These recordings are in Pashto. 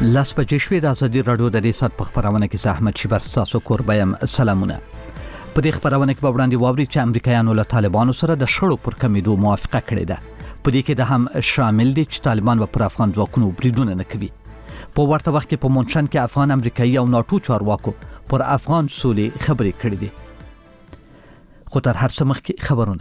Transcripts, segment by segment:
لاس بجې شوې د ازادي رادیو د ریاست په خبرونه کې زحمت شي بر تاسو کوربایم سلامونه. په دې خبرونه کې به وړاندې واوري چې امریکایانو له طالبانو سره د شړو پر کمیدو موافقه کړې ده. په دې کې د هم شامل دي چې طالبان به پر افغان ځواکونو بریدونه نه کوي. په ورته وخت کې په مونشن کې افغان امریکایي او ناتو چارواکو پر افغان سولې خبرې کړې دي. خو تر هر څه مخکې خبرونه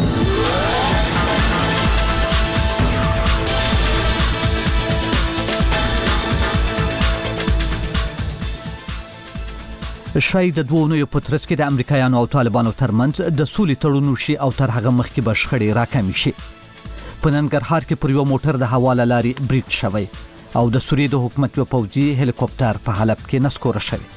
شاید د دوه نوې په ترڅ کې د امریکایانو او طالبانو ترمنځ د سولې تړون وشي او تر هغه مخکې به شخړې راکمې شي. په ننګرهار کې پر یو موټر د هوا له لارې برید شوی او د سوریې د حکومت یو پوځي هلیکوپټر په حلب کې نسکوره شوی.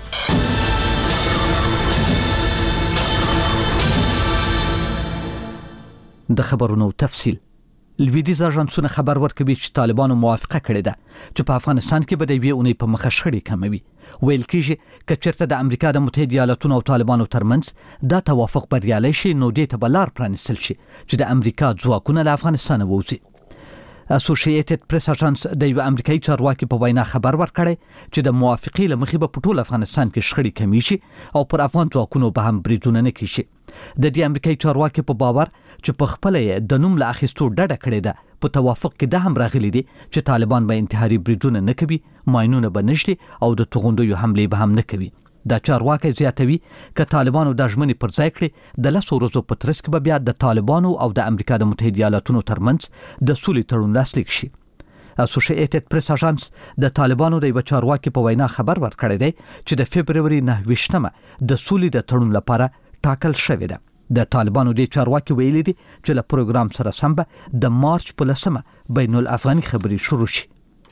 د خبرونو تفصیل. لویدیځ اژانسونه خبر ورکوي چې طالبانو موافقه کړې ده چې په افغانستان کې به د یوې اونۍ په مخه شخړې کموي. ویل کېږي که چېرته د امریکا د متحده ایالاتونو او طالبانو ترمنځ دا توافق بریالی شي نو دې ته به لار پرانیستل شي چې د امریکا ځواکونه له افغانستانه ووځي. اسوسییټډ پریس اژانس د یو امریکایي چارواکي په وینا خبر ورکړی چې د موافقې له مخې به په ټول افغانستان کې شخړې کمې شي او پر افغان ځواکونو به هم بریدونه نه کیږي. د دې امریکایي چارواکي په باور چې په خپل د نوم له اخیستو ډډه کړې ده. په توافق کې دا هم راغلي دي چې طالبان به انتحاري بریدونه نه کوي، ماینونه به نشي او د توغندیو حملې به هم نه کوي. دا چارواکي زیاتوي که طالبانو د ژمنې پر ځای کړي د 10 ورځو په ترڅ کې به بیا د طالبانو او د امریکا د متحده ایالاتونو ترمنځ د سولې تړون لاسلیک شي. اسوسییټډ پریس اژانس د طالبانو د یو چارواکي په وینا خبر ورکړی دی چې د فبرवरी 9 د سولې د تړون لپاره ټاکل شوی ده. د طالبانو د چارواکي ویلي دي چې له پروګرام سره سم به د مارچ په 10 بین الافغاني خبرې شروع شي.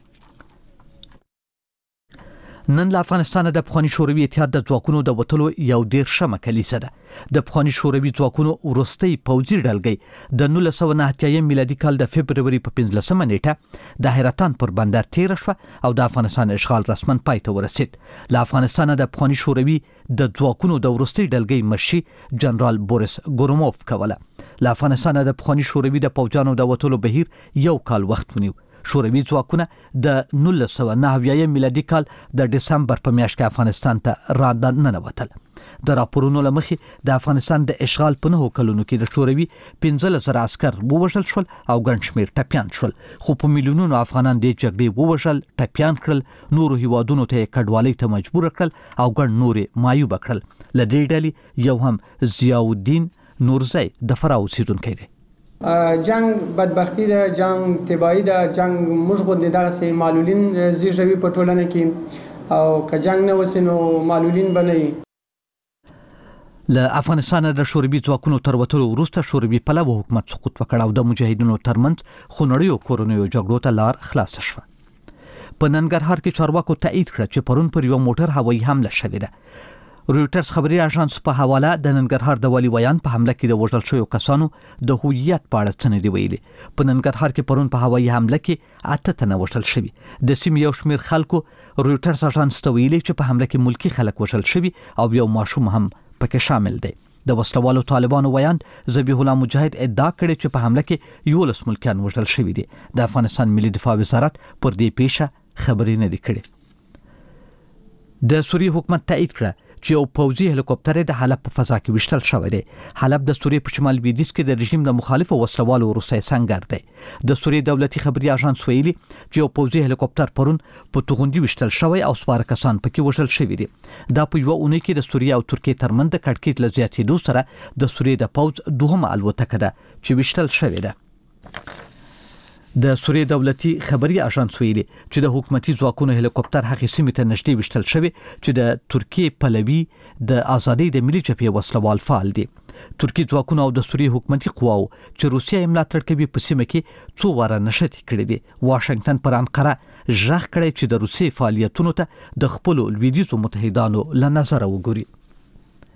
نن له افغانستان د پخواني شوروي اتحاد د ځواکونو د وټلو یو 13مه کلیسه ده. د پخواني شوروي ځواکونو وروستۍ پوځي ډلګۍ د 1990 میلادي کال د فبرवरी په 15مه نیټه د حیرتان پر بندر تیر شو او د افغانستان اشغال رسمن پای ته ورسید. له افغانستان د پخواني شوروي د ځواکونو د وروستۍ ډلګۍ مشري جنرال بوریس ګوروموف کوله. له افغانستان د پخواني شوروي د پوځانو د وټلو بهیر یو کال وخت ونیو. شوروي ځواکونه د 1990 میلادي کال د دسمبر په میاشت کې افغانستان ته راننوتل. د راپورونو له مخې د افغانستان د اشغال په 9 کلونو کې د شوروي 15,000 عسكر ووژل شول او ګڼ شمېر ټپیان شول. خو په میلیونونو افغانان د جګړې ووژل، ټپیان کړل، نورو هیوادونو ته کډوالۍ ته مجبور کړل او ګڼ نورې مایوب کړل. له دې ډلې یو هم ضیاءالدین نورزی د فراه اوسیدونکی دی. جنگ بدبختی ده، جنگ تباہی ده، جنگ موږ غوندې دغسې معلولین زیږوي په ټولنه کې او که جنگ نه وسي نو معلولین به نه وي. له افغانستان د شوروي ځواکونو تر وتلو وروسته شوروي پلوه حکومت سقوط وکړ او د مجاهدینو ترمنځ خونړیو کورنیو جګړو ته لار خلاص شوه. په ننګرهار کې چارواکو تایید کړ چې پرون پر یو موټر هوایي حمله شوې ده. رویټرز خبري اژانس په حواله د ننګرهار د والي ویان په حمله کې د وژل شویو کسانو د هویت په اړه څه نه دی ویلي. په ننګرهار کې پرون په هوایي حمله کې 8 تنه وژل شوي. د سیمې یو شمېر خلکو رویټرز اژانس ته ویلي چې په حمله کې ملکی خلک وژل شوي او یو ماشوم هم پکې شامل دی. د وسلوالو طالبانو ویان ذبیح الله مجاهد ادعا کړې چې په حمله کې 11 ملکیان وژل شوي دي. د افغانستان ملي دفاع وزارت پر دې پیښه خبرې نه دی کړې. د سوریې حکومت تایید کړ چې یو پوځي هلیکوپټر د حلب په فضا کې وشتل شوی دی. حلب د سوریې په شمال لویدیځ کې د رژیم د مخالفو وسلوالو وروستی سنگر دی. د سوریې دولتي خبري اژانس ویلي چې یو پوځي هلیکوپټر پرون په توغندي وشتل شوی او سپاره کسان پکې وژل شوي دي. دا په یو اونۍ کې د سوریې او ترکیې ترمنځ د کړکېچ له زیاتېدو سره د سوریې د پوځ دوهمه الوتکه ده چې وشتل شوې ده. د سوریې دولتي خبري اژانس ویلي چې د حکومتي ځواکونو هلیکوپټر هغې سیمې ته نږدې وشتل شوی چې د ترکیې پلوي د ازادۍ د ملي جبهې وسلوال فعال دي. ترکی ځواکونو او د سوریې حکومتي قواو چې روسیه یې ملاتړ کوي په سیمه کې څو واره نښتې کړې دي. واشنګټن پر انقره ژغ کړی چې د روسیې فعالیتونو ته د خپلو لویدیځو متحدانو له نظره وګوري.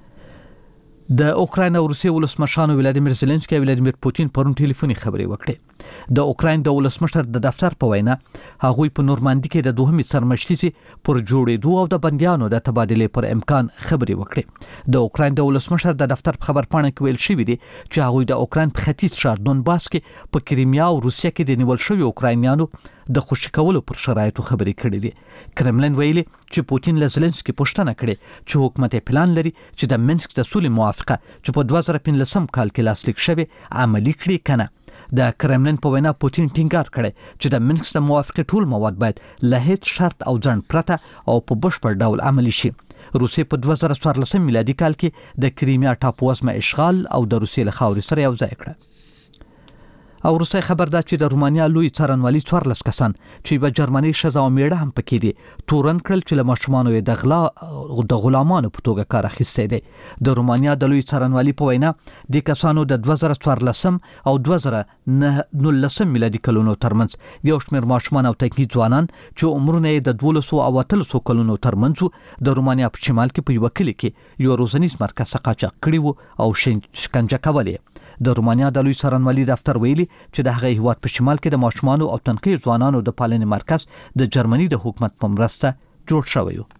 د اوکراین او روسیې ولسمشرانو ولادیمیر زيلنسکي او ولادیمیر پوتین پرون ټلیفوني خبرې وکړې. د اوکراین د ولسمشر د دفتر په وینا هغوی په نورماندي کې د دوهمې سرمشتي پر جوړېدو او د بنديانو د تبادله پر امکان خبري وکړي. د اوکراین د ولسمشر د دفتر په خبرپاڼه کې ویل شوی دی چې هغوی د اوکراین په ختیځ ښار دونباس کې په کریمیا او روسیه کې د نیول شوی اوکراینیانو د خوشی کولو پر شرایطو خبرې کړې دي. کرملن ویلي چې پوتین له زلنسکي پوښتنه کړې چې حکومت پلان لري چې د منسک د سولې موافقه چې په 2015 کال کې لاسلیک شوه عملی کړي کنه. د کرملن په وینا پوتین ټینګار کړي چې د منسک د موافقه ټول مواد باید له هیڅ شرط او ځنډ پرته او په بشپړ ډول عملی شي. روسیه په 2014 میلادي کال کې د کریمیا ټاپو وزمه اشغال او د روسیې له خاورې سره یو ځای کړ. او روسي خبر دا چې د رومانیا لوی څارنوالي 14 کسان چې په جرمني شزا او میړه هم پکې دي تورن کړل چې له ماشومانو د غلامانو په توګه کار اخیسته دي. د رومانیا د لوی څارنوالي په وینا د کسانو د 2014 او 2019 میلادي کلونو ترمنځ یو شمېر ماشومان او تکني ځوانان چې عمرونه د 1200 او 1300 کلونو ترمنځ د رومانیا په شمال کې په یو کلی کې یو روزنیز مرکز قاچاق کړی وو او شکنجه کولې. د رومانیا د لوی څارنوالي دفتر ویلي چې د هغه هیواد په شمال کې د ماشومانو او تنکي ځوانانو د پالنې مرکز د جرمني د حکومت په مرسته جوړ شوی و.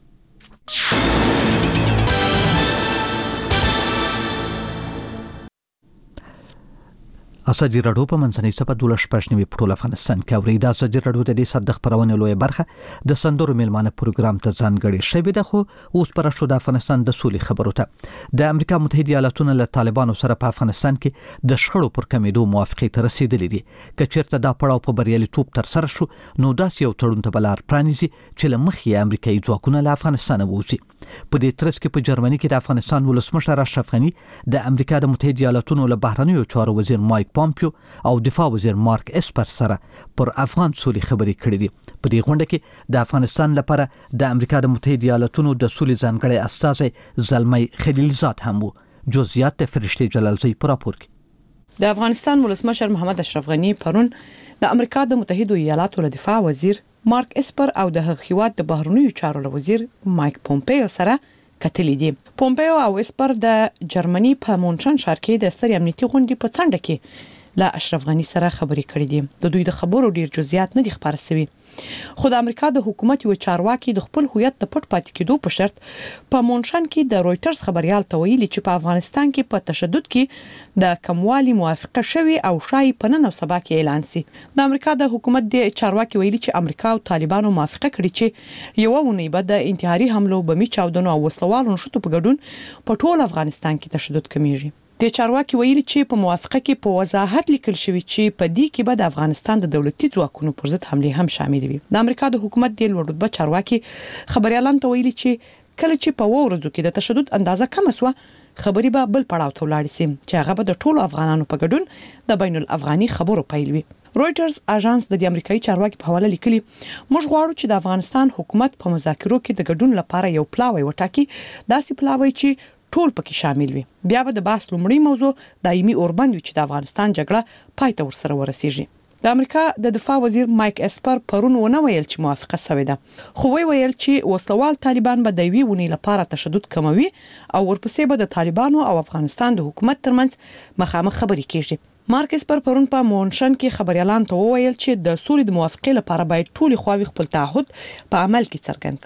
اساجي راډیو په منځنۍ صفه 12 په ټول افغانستان کې اوري. دا اساجي راډیو د دې صدق پرونه لوی برخه د سندرو میلمانه پروګرام ته ځانګړي شوی ده. خو اوس پر شو د افغانستان د سولې خبرو ته د امریکا متحده ایالاتونو له طالبانو سره په افغانستان کې د شخړو پر کمیدو موافقه ته رسیدلې دي. کچېرته دا پړاو په بریالیتوب تر سره شو نو داس یو تړون ته بلار پرانیزي چې له مخې امریکایي ځواکونه له افغانستان ووځي. په دې ترڅ کې په جرمني کې د افغانستان ولسمشر اشرف غني د امریکا د متحده ایالاتونو له بهرنیو چارو وزیر مایک پامپیو او دفاع وزیر مارک اسپر سره پر افغان سولې خبرې کړې دي. په دې غونډه کې د افغانستان لپاره د امریکا د متحده ایالاتونو د سولې ځانګړي استازی زلمی خلیلزاد هم وو. جزئیات د فرشتي جلالزی پر راپور کې. د افغانستان ولسمشر محمد اشرف غني پرون د امریکا د متحده ایالاتو له دفاع وزیر مارک اسپر او د هغوی د بهرنیو چارو له وزیر مایک پومپیو سره کتلې دي. پومپیو او اسپر د جرمني په مونشن ښار کې د ستر امنیتي غونډې په څنډه کې له اشرف غني سره خبرې کړې دي. د دوی د خبرو ډیر جزئیات نه دي خبر شوي. خو د امریکا د حکومت یو چارواکي د خپل هویت د پټ پاتې کېدو په شرط په مونشن کې د رويټرز خبريال ته ویلي چې په افغانستان کې په تشدد کې د کموالي موافقه شوی او شای په نن او سبا کې اعلان سي. د امریکا د حکومت د چارواکي ویلي چې امریکا او طالبانو موافقه کړې چې یو ونی به د انتحاري حملو بمي چاودنو او وسلوالو نشټو په ګډون په ټول افغانستان کې تشدد کمیږي. د چارواکي ویلي چې په موافقه کې په وضاحت لیکل شوی چې په دې کې به د افغانستان د دولتي ځواکونو پر ضد حمله هم شامل وي. د امریکا د حکومت د لوړ رتبه چارواکي خبريالان ته ویلي چې کله چې په ورځو کې د تشدد اندازه کم شوه خبري به بل پړاو ته ولاړ شي چې هغه به د ټولو افغانانو په ګډون د بین الافغاني خبرو پیل وي. رويټرز اژانس د امریکایي چارواکي په حواله لیکلي موږ غواړو چې د افغانستان حکومت په مذاکرو کې د ګډون لپاره یو پلاوی وټاکي داسې پلاوی چې ټول پکې شامل وي. بیا به د بحث لومړی موضوع دایمي اوربند وي چې د افغانستان جګړه پای ته ورسره ورسیږي. د امریکا د دفاع وزیر مایک اسپر پرون ونه ویل چې موافقه شوې ده خو ویل چې وسلوال طالبان به د وی ونی لپاره تشدد کموي او ورپسې به د طالبانو او افغانستان د حکومت ترمنځ مخامخ خبرې کیږي. مارک اسپر پرون په مونشن کې خبريالان ته وویل چې د سولې د موافقې لپاره باید ټول خواوې خپل تعهد په عمل کې څرګند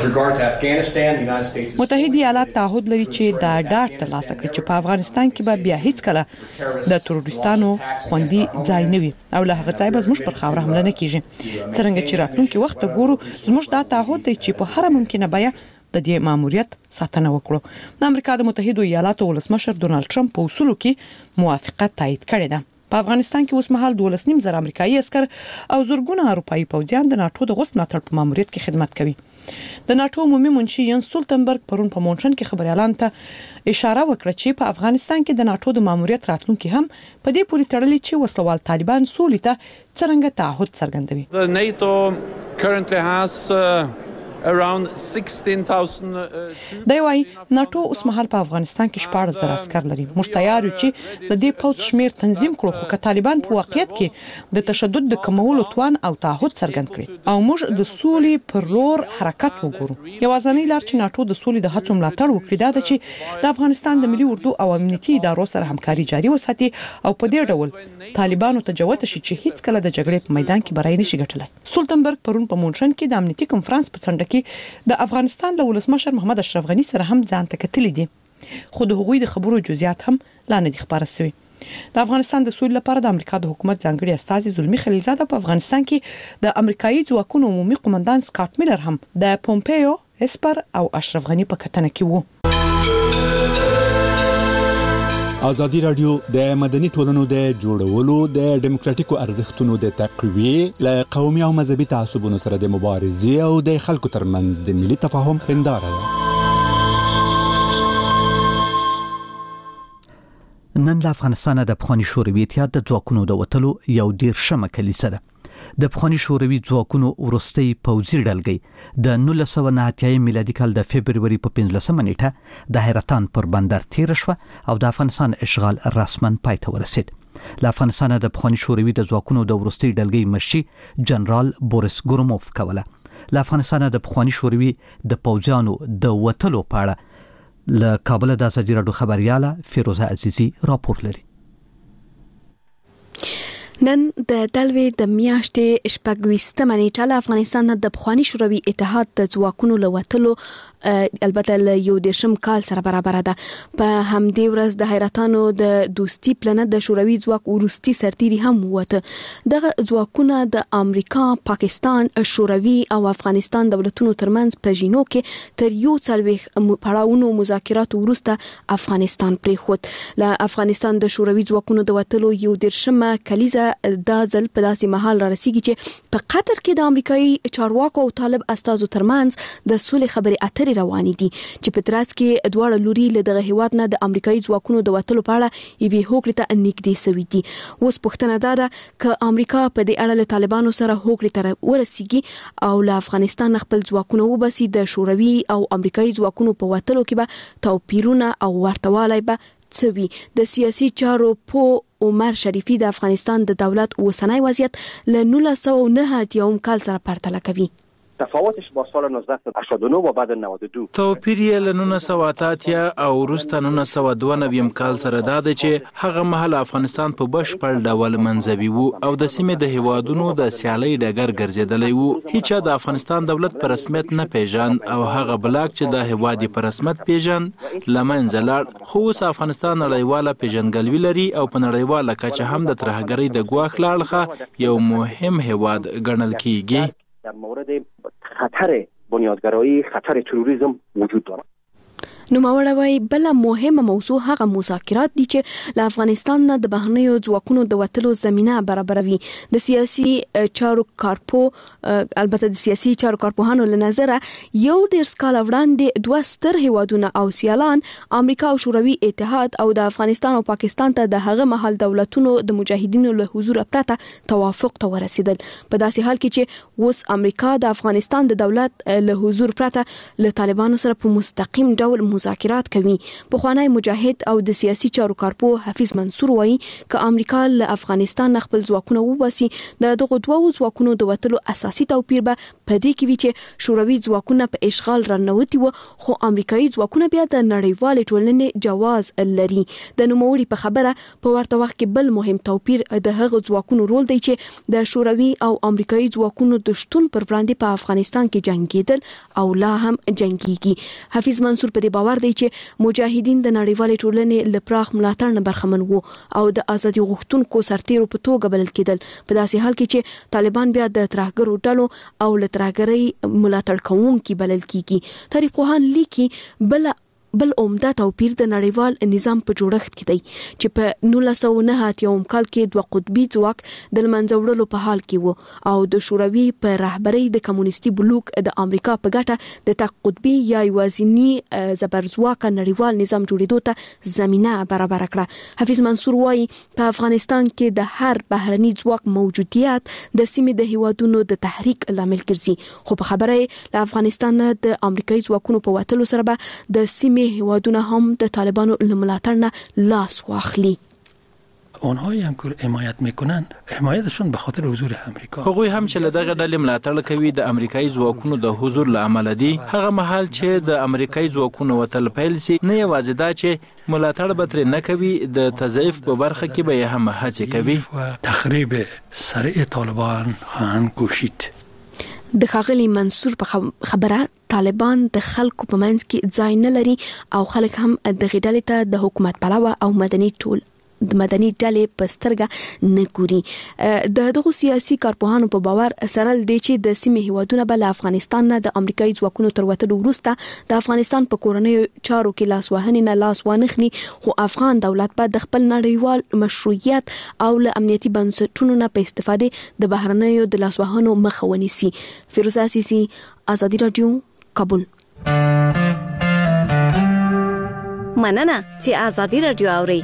کړي. متحده ایالات تعهد لري چې دا ډاډ ترلاسه کړي چې په افغانستان کې به بیا هیڅ کله د تروریستانو خوندي ځای نه وي او له هغه ځای به زموږ پر خاور حمله نه کیږي. څنګه چې راتلونکي وخت ګورو زموږ دا تعهد دی چې په هر ممکنه بیه د دې ماموریت ساتنه وکړو. د امریکا د متحده ایالاتو ولسمشر ډونالد ټرمپ په اصولو کې موافقت تایید کړی ده. په افغانستان کې اوس مهال 12.5 امریکایي عسكر او زورګونه اروپایي پوځیان د ناتو د غوښتنې ملاتړ په ماموریت کې خدمت کوي. د ناتو عمومي منشي ینس ستولتنبرګ پرون په مونشن کې خبريالان ته اشاره وکړه چې په افغانستان کې د ناتو د ماموریت راتلونکي هم په دې پورې تړلې چې وسلوال طالبان سولې ته څنګه تعهد څرګندوي. The NATO currently has around 16,000 دی وايي ناتو اوس مهال په افغانستان کې 14,000 عسكر لري. موږ تیار یو چې د دې پوځ شمیر تنظیم کړو، خو که طالبان په واقعیت کې د تشدد د کمولو توان او تعهد څرګند کړي او موږ د سولې پر لور حرکت وګورو. یوازینی لار چې ناتو د سولې د هڅو ملاتړ وکړي دا ده چې د افغانستان د ملي اردو او امنیتي ادارو سره همکاري جاري وساتي او په دې ډول طالبانو ته جوته شي چې هیڅ کله د جګړې په میدان کې بری نشي ګټلای. سولتنبرګ پرون په مونټرن کې د امنیتي کنفرانس په څنډه کې د افغانستان له ولسمشر محمد اشرف غنی سره هم ځان ته کتلې دي، خو د هغوی د خبرو جزئیات هم لا نه دي خبره شوي. د افغانستان د سولې لپاره د امریکا د حکومت ځانګړي استازي زلمی خلیلزاده په افغانستان کې د امریکایي ځواکونو عمومي قومندان سکاټ میلر هم د پومپیو، اسپر او اشرف غنی په کتنه کې وو. ازادي رادیو د مدني ټولنو د جوړولو د ډیموکراتیکو ارزښتونو د تقویه له قومي او مذهبي تعصبونو سره د مبارزې او د خلکو ترمنځ د ملي تفاهم هنداره ده. نن له افغانستان د پخواني شوروي اتحاد د ځواکونو د وټلو یو 13مه کلیسه ده. د پخواني شوروي ځواکونو ورستۍ پوځي ډلګۍ د 1990 میلادي کال د فبرवरी په 15مه نیټه د حیرتان پر بندر تیر شو او د افغانستان اشغال رسما پای ته ورسید. له افغانستان د پخواني شوروي د ځواکونو د ورستۍ ډلګۍ مشي جنرال بوریس ګوروموف کوله. له افغانستان د پخواني شوروي د پوځیانو د وټلو په اړه له کابل د ازادي رادیو خبرياله فیروزه عزیزی راپور لري. نن د دلوي د میاشتې شپږویشتمه نیټه له افغانستان د پخواني شوروي اتحاد د ځواکونو له وټلو البته له یو 13 کال سره برابر ده. په همدې ورځ د حیرتانو د دوستي پلان د شوروي ځواک ورستي سرتیري هم وته. دغه ځواکونه د امریکا، پاکستان، شوروي او افغانستان دولتونو ترمنځ په جینو کې تر یو څلويخ پړاوونو مذاکرات وروسته افغانستان پریخوت. له افغانستان د شوروي ځواکونو د وټلو یو 13مه کلیزه دا ځل په داسې محل را رسیږي چې په قطر کې د امریکایي چارواکو او طالب استازو ترمنځ د سولې خبرې اترې روانې دي چې په ترڅ کې دواړه لوري له دغه هیواد نه د امریکایي ځواکونو د وټلو په اړه یوې هوکړې ته نږدې شوي دي. اوس پوښتنه ده چې امریکا په دې اړه له طالبانو سره هوکړې ته ورسیږي او له افغانستان خپل ځواکونه وباسي. د شوروي او امریکایي ځواکونو په وټلو کې به توپیرونه او ورتهوالی به څوي. د سیاسي چارو په عمر شریفی د افغانستان د دولت اوسنۍ وضعیت له 1990 کال سره پرتله کوي. تفاوتش با سال 1989 و بعد 92 توپیر یې له 1980 او وروسته 1992 کال سره دا ده چې هغه مهال افغانستان په بشپړ ډول منځوي وو او د سیمې د هیوادونو د سیالۍ ډګر ګرځیدلی وو. هیڅ د افغانستان دولت په رسمیت نه پیژاند او هغه بلاک چې د هیواد په رسمیت پیژاند لمنځه لاړ. خو اوس افغانستان نړیواله پیژندګلوي لري او په نړیواله کچه هم د ترهګرۍ د ګواښ له اړخه یو مهم هیواد ګڼل کیږي. در مورد خطر بنیادگرایی، خطر تروریسم وجود دارد. نوموړی وایي بله مهمه موضوع هغه مذاکرات دي چې له افغانستان نه د بهرنیو ځواکونو د وټلو زمینه برابروي. د سیاسي چارو البته د سیاسي چارو کارپوهانو له نظره یو 13 کال وړاندې دوه ستر هیوادونه او سیالان امریکا او شوروي اتحاد او د افغانستان او پاکستان ته د هغه محل دولتونو د مجاهدینو له حضور پرته توافق ته ورسیدل. په داسې حال کې چې اوس امریکا د افغانستان د دولت له حضور پرته له طالبانو سره په مستقیم ډول مذاکرات کوي. پخوانی مجاهد او د سیاسي چارو کارپو حفیظ منصور وایي چې امریکا له افغانستان خپل ځواکونه وباسي د دغه دوه ځواکونو د وټلو اساسي توپیر به په دې کې وي چې شوروي ځواکونه په اشغال رانوتي وو خو امریکایي ځواکونه بیا د نړیوال ټولنې جواز لري. د نوموړي په خبره په ورته وخت کې بل مهم توپیر د هغه ځواکونو رول دی چې د شوروي او امریکایي ځواکونو د شتون پر وړاندې په افغانستان کې جنگیدل او لا هم جنگيږي. حفیظ منصور په دې باور دی چې مجاهدین د نړیوال ټولنې لپاره ملاتړ نه برخمن وو او د ازادي غوښتونکو سرتیرو په توګه بلل کېدل. په داسې حال کې چې طالبان بیا د ترهګرو ډلو او له ترهګرۍ ملاتړ کوونکي بلل کیږي. تاریخ پوهان لیکي بل بل عمده توپیر د نړیوال نظام په جوړښت کې دی چې په 1909 کال کې دوه قطبي ځواک د منځوړلو په حال کې وو او د شوروي په رهبرۍ د کمونیستي بلوک د امریکا په ګټه د تک قطبي یا یوازینی زبرځواک نړیوال نظام جوړېدو ته زمينه برابر کړه. حفیظ منصور وايي په افغانستان کې د هر بهرني ځواک موجودیت د سیمې د هیوادونو د تحریک لامل ګرځي، خو په خبره له افغانستان د امریکایي ځواکونو په وتلو سره به د سیمې هیوادونه هم د طالبانو له ملاتړ نه لاس واخلي. اونهایی هم که حمایت میکنن حمایتشون به خاطر حضور امریکا. هغوی هم چې له دغه ډلې ملاتړ کوي د امریکایي ځواکونو د حضور له امله دي. هغه مهال چې د امریکایي ځواکونو وتل پیل سي، نه یوازې دا چې ملاتړ به ترې نه کوي، د تضعیف په برخه کې به هم هڅې کوي. تخریب سریع طالبان خواهند کوشید. د ښاغلي منصور په خبره طالبان د خلکو په منځ کې ځای نه لري او خلک هم د غډلې ته د حکومت پلوه او مدني ډلې په سترګه نه ګوري. دغه سیاسي کارپوهانو په باور سره دی چې د سیمې هیوادونه بل افغانستان نه د امریکایي ځواکونو تر وتلو وروسته د افغانستان په کورنیو چارو کې لاس وهنې نه لاس وانخلي، خو افغان دولت به د خپل نړیوال مشروعیت او له امنیتي بنسټونو نه په استفادې د بهرنیو د لاس وهنو مخه ونیسي. فیروزه عزیزی، آزادی رادیو، کابل. مننه چې آزادی رادیو اوري.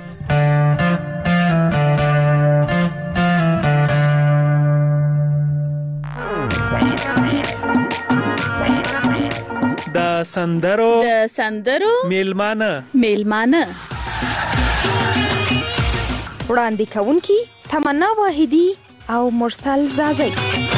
د سندرو میلمانه وړاندې کوونکی تمنا واحدی او مرسل زازی.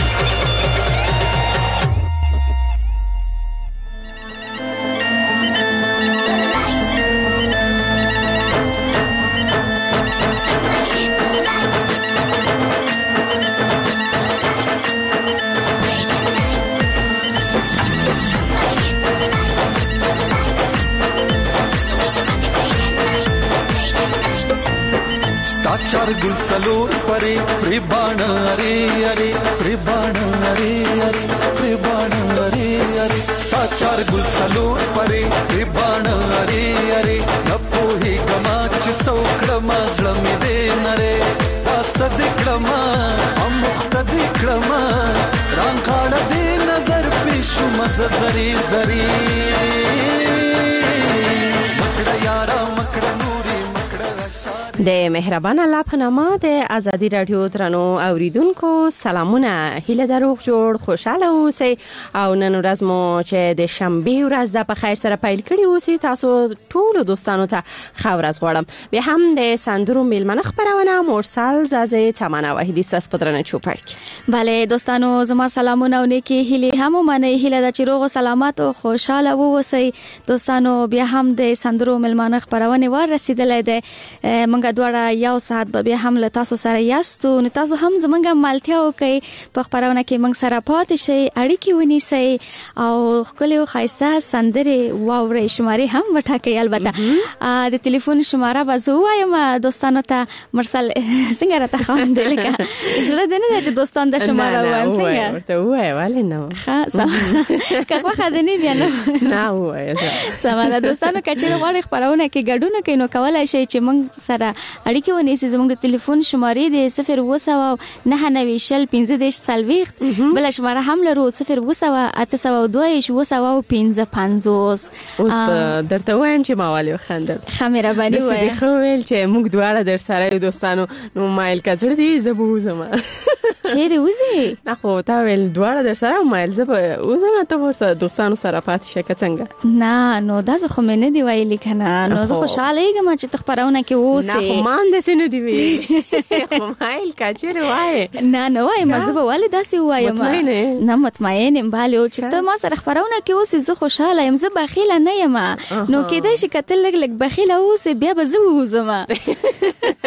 चार गुल सलोर परे प्रिबाण अरे अरे प्रिबाण अरे अरे प्रिबाण अरे अरे स्ता चार गुल सलोर परे प्रिबाण अरे अरे नपो ही गमाच सौखड़मा जड़मी दे नरे असदिकड़मा अमुख्तदिकड़मा रांकाड़ दे नजर पेशु मजरी जरी मकड़ा यारा मकड़ा د مهربان الله په نامه د آزادی رادیو درنو اوریدونکو سلامونه، هیله د روغ جوړ خوشاله اوسئ او نن ورځ مو چې د شنبه ورځ د په خیر سره پیل کړی اوسئ. تاسو ټول دوستانو ته ښه ورځ غواړم. بیا هم د سندرو میلمنه خبرونه مرسل زازی تمنا واحدی ساس پدرنه چوپړک. بله دوستانو، زما سلامونه او نیکی هیله هم منئ. هیله د چې روغ او سلامت او خوشاله اوسئ. دوستانو بیا هم د سندرو میلمنه خبرونه ور رسیدلې ده. منګه دواړه یو ساعت به بیا هم له تاسو سره یاستو، نو تاسو هم زمونږه مالتیا وکړئ، په خبرونه کې موږ سره پاتې شئ، اړیکې ونیسئ او ښکلې او ښایسته سندرې واورئ. شمارې هم وټاکئ. البته د ټلیفون شماره به زه ووایم دوستانو ته. مرسل څنګه راته خواندې لکه زړه دې نه ده چې دوستان د شماره ووایم؟ څنګه ورته ووایه ولې نه ښه که خوښه دې نه بیا نه ووایه. سمه ده دوستانو، که چېرې غواړئ خپرونه کې ګډون وکړئ نو کولی شئ چې موږ سره اړیکې ونیسئ. زموږ د ټلیفون شمارې د 090994040 بل شماره هم لرو 080880255. اوس درته وایم چې ما والي وخندل. ښه مهرباني وایه. خو ویل چې موږ دواړه در سره یو دوستانو، نو مایل کزړ دی زه به وځم. چیرې وځې؟ نه خو تا ویل دواړه در سره مایل زه به وځم، ته ورسره دوستانو سره پاتې شې که څنګه؟ نه نو دا زه خو مې نه دی ویلي که نه، نو زه خوشحاله یږم چې ته خپرونه کې اوسې. نه خو ما هم داسې نه دی ویلي. خو مایل که چیرې وایې؟ نه وایم، زه به ولې داسې ووایم؟ مطمئن یې؟ نه مطمئن یم بالې، چې ته ما سره خپرونه کې اوسې زه خوشحاله یم. زه بخیله نه یم، نو کېدای شي که ته لږ بخیله اوسې بیا به زه ووځم.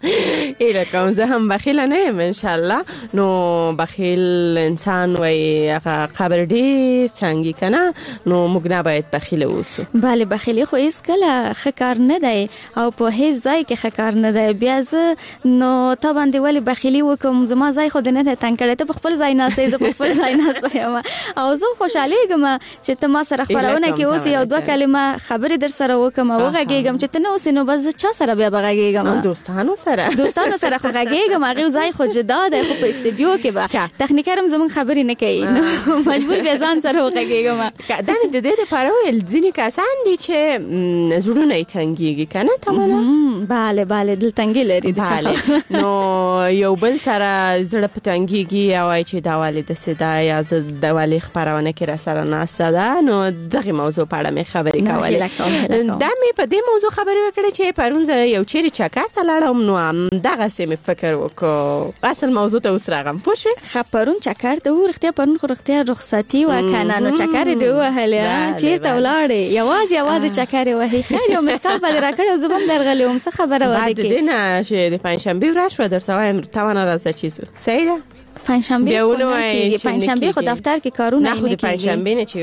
ایله کوم زه هم بخیل نه یم ان شاء الله. نو بخیل انسان وای هغه قبر ډیر څنګه کنه، نو موږ نه باید بخیل اوسو. بله بخیلی خو هیڅ کله ښه کار نه دی او په هیڅ ځای کې ښه کار نه دی. بیا زه نو تا باندې ولې بخیلی وکم؟ زما ځای خو د نه تنګ کړی، ته په خپل ځای ناسته، زه په خپل ځای ناسته یم او زه خوشحالیږم چې ته ما سره خبرونه کې اوس یو دوه کلمه خبرې در سره وکم او وغږیږم چې ته نه اوسې نو بس زه چا سره بیا بغږیږم؟ دوستانو سره خو غږیږم. هغه ځای خو جدا دی، خو په استودیو کې به تخنیکرم زموږ خبرې نه کوي، نو مجبور بیا ځان سره وغږیږم. دا مې د دې لپاره ویل ځینې کسان دي چې زړونه یې تنګېږي که نه تمنا؟ بله دل تنګي لري. نو یو بل سره زړه په تنګېږي او وایي چې دا ولې داسې ده یا زه د ولې خپرونه کې را سره ناسته ده. نو دغې موضوع په اړه مې خبرې کولې. دا مې په دې موضوع خبرې وکړې چې پرون زه یو چیرې چکر ته لاړم، نو دغسې مې فکر وکړو اصل موضوع ته اوس راغم. پوه شوې؟ ښه پرون چکر ته و، رښتیا پرون خو رښتیا رخصتي وه که نه؟ نو چکر یې دې ووهلې؟ چېرته ولاړې؟ یوازې چکر یې وهې؟ خیر یو مسکال به دې راکړی او زه به هم درغلې وم. څه خبره وه دې کې؟ بعد دې نه چې د پنجشنبې ورځ شوه درته وایم توانه راځه چې څه صحیح ده. پنجشنبه خو نه کیږي، پنجشنبه خو دفتر کې کارونه نه کیږي. نه خو پنجشنبه نه چې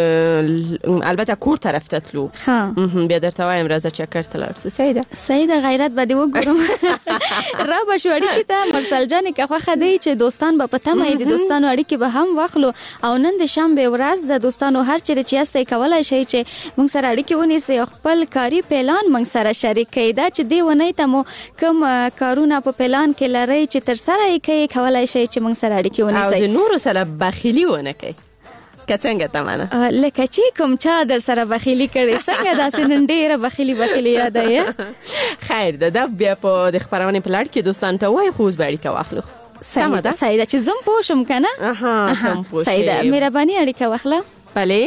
البته کور طرف ته تلو بیا درته وایم راځه چکر ته لاړ. صحیح ده غیرت به دې وګورم. را به شو اړیکې ته مرسل جانې که خوښه دی چې دوستان به په تمه د دوستانو اړیکې به هم واخلو او نن د شنبې ورځ د دوستانو هر چیرې چې یاستئ کولی شئ چې موږ سره اړیکې ونیسئ او خپل کاري پلان موږ سره شریک کړئ. دا چې دې ونې ته مو کوم کارونه په پلان کې لرئ چې تر سره یې کوئ کولی شئ چې سره اړیکې ونیسئ او د نورو سره بخیلی ونه کوي. که څنګه تمنا لکه چې کوم چا در سره بخیلی کړي څنګه داسې نن ډیره بخیلی یاد یې؟ خیر ده بیا په د خبرونه په لړ کې دوستان ته وای خو زبړی کا واخلو. سمه ده سیده چې زم پوښم کنه. تم پوښ سیده مهرباني اړیکه واخله. بله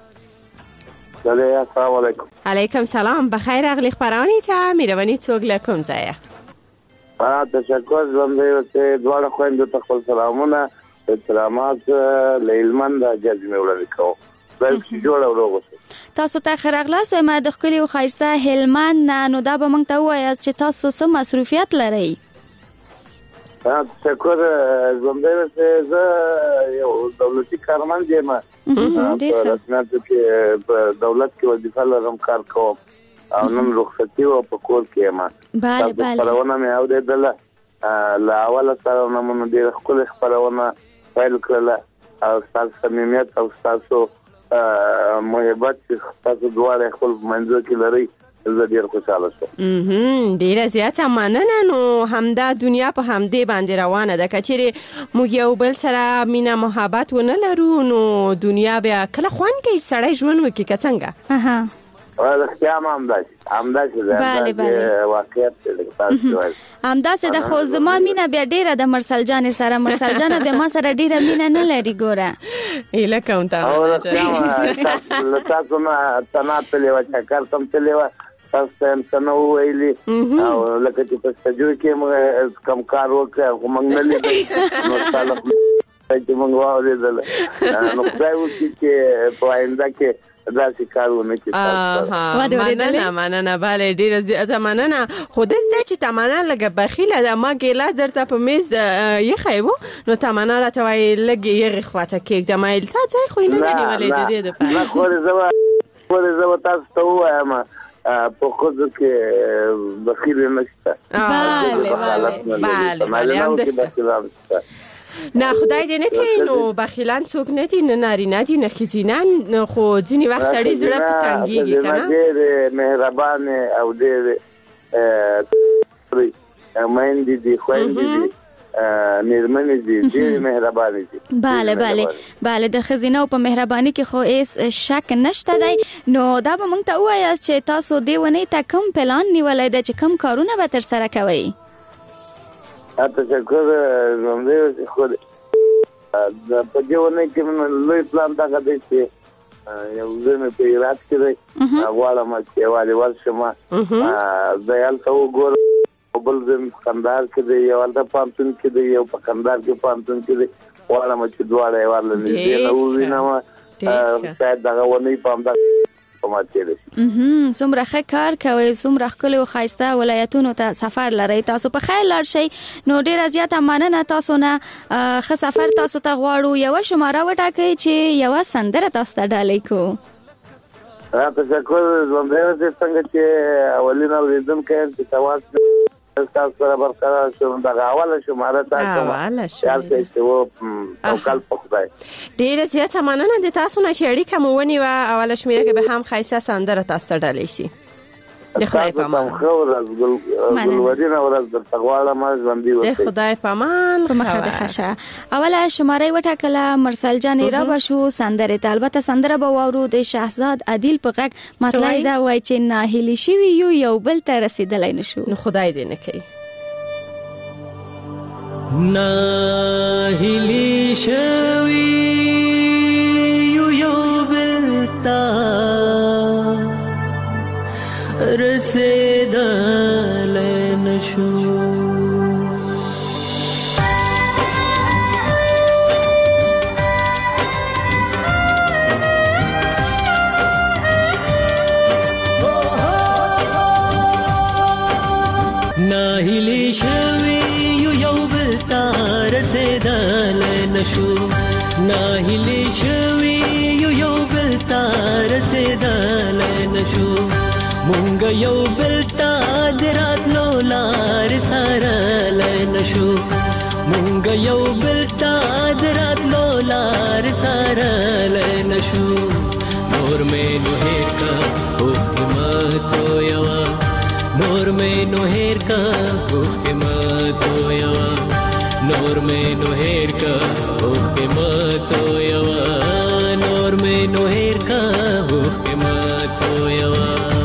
السلام علیکم. علیکم سلام. بخیر اغلی خبرونه ته مهرباني څوک لکم ځای؟ تشکر. زموږ ته دواړه خويندو ته خپل سلامونه احترامات لیلمن د جذبه وړاندې کوم. زه جوړ روغ تاسو ته خراغلاس ما د خپل او خایسته هلمند نو دا به مونږ ته وایي چې تاسو څه مصروفیت لرئ؟ تشکر. زموږ ته زه یو دولتي کارمند یم. په رسمیت کې په دولت کې وظیفه لرم، کار کوم او نن رخصتي او په کور کې یم. بله خبرونه مې اورېدله له اوله سره نه مونږ ډېر ښکلې خبرونه پیل کړله او ستاسو صمیمیت او ستاسو محبت چې ستاسو دواړه خپل منځو کې لرئ زه ډېر خوشحاله شوم. ډېره زیاته مننه. نو همدا دنیا په همدې باندې روانه ده. که چیرې موږ یو بل سره مینه محبت ونه لرو نو دنیا بیا کله خوند کوي سړی ژوند وکړي که څنګه؟ رښتیا همداسې ده. واقعیت همداسې ده. خو زما مینه بیا ډېره د مرسل جانې سره. مرسل جانه بیا ما سره ډېره مینه نه لري. ګوره ایله کوم ته تاسو نه تنا تللی وه چکر تم تللی وه تاسو ته هم څه نه وویلي او لکه چې په سټډیو کې موږ کم کار وکړی خو موږ نه لیدل نو ستا له چې موږ واورېدله نو خدای وکړي چې په آینده کې داسې کارونه کې مننه. بله ډېره زیاته مننه. خو داسې دی چې تمنا لږه بخیله ده. ما ګیلاس درته په میز ایښی و نو تمنا راته وایي لږ یغې خواته کېږده. ما ویل تا ځای خو یې نه دی نیولی د دې دپاره. نه خورې زه به تاسو ته ووایم په ښځو کې بخیلې نشته. بله همداسته. نه خدای دې نه کوي. نو بخیلان څوک نه دي، نه نارینه دي نه ښځینه، خو ځینې وخت سړي زړه په تنګېږي که نه. ډېرې مهربانې او ډېرې میندې دي، خویندې دي، مېرمنې دي، ډېرې مهربانې دي. بله د ښځینهو په مهرباني کې خو هېڅ شک نشته دی. نو دا به موږ ته ووایاست چې تاسو دې ونې ته کوم پلان نیولی دی چې کوم کارونه به ترسره کوئ؟ تشکر. زموږ خو په دې ونې کې لوی پلان دغه دی چې یو ځای مې په هرات کې دی غواړم چې یوازې ورشم زه یې هلته وګورم. بل ځای مې په کندهار کې دی، یو هلته پوهنتون کې دی، یو په کندهار کې پوهنتون کې دی. غواړم چې دواړه یې ورله نږدې نه ووینم. شاید دغه ونې په همدغه کومه تیر شي. څومره ښه کار کوي، څومره ښکلي او ښایسته ولایتونو ته سفر لري. تاسو په خیر لاړ شئ. نو ډیره زیاته مننه تاسو نه. ښه سفر تاسو ته غواړو. یو شماره وټاکئ چې یو سندره تاسو ته ډالۍ کو. تشکر زموږ د څنګه چې اولین اوریدونکو چې تاسو تاسو سره برقرار شو دا حواله شماره تاسو چې او کال پخای ډیره زیاته مننه د تاسو نه چې اړیکه مو ونیوه. اوله شمیره کې به هم خایسته سندره تاسو ته ډالۍ شي. د خدای په امان. ګلورین اورز د تغواړه ما ژوندۍ وته. د خدای په امان. په مخه د خشه. اوله شماره وټاکله مرسل جان را بشو سندره ته. البته سندره به واورو د شهزاد عادل په غږ. مطلب دا وای چې ناهیلی شوی یو بل ته رسیدلای نشو. نو خدای دې نه کوي. ناهیلی شوی یو بل ته رسیدل نشو. ناهیلی شوی یو بل ته رسیدل نشو. ناهیلی شوی یو بل ته رسیدل نشو. مونږ یو بل ته دراتلو لار سره نشو. مونږ یو بل ته دراتلو لار سره نشو. نور مې نو هیر کا اوخ ماتو یوا. نور مې نو هیر کا اوخ ماتو یوا. نور مې نو هیر کا اوخ ماتو یوا. نور مې نو هیر کا اوخ ماتو یوا.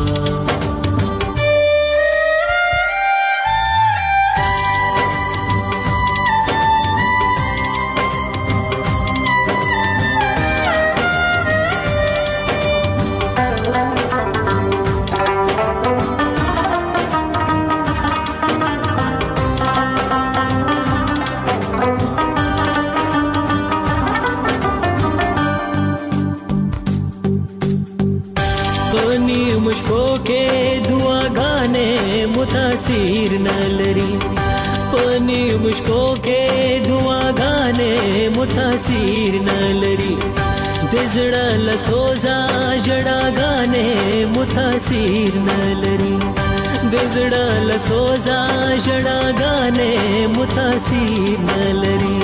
تاثیر نلری پنی مشکو کې دعاګانې متاثیر نلری. د زړه لسوزا جړاګانې متاثیر نلری. د زړه لسوزا جړاګانې متاثیر نلری.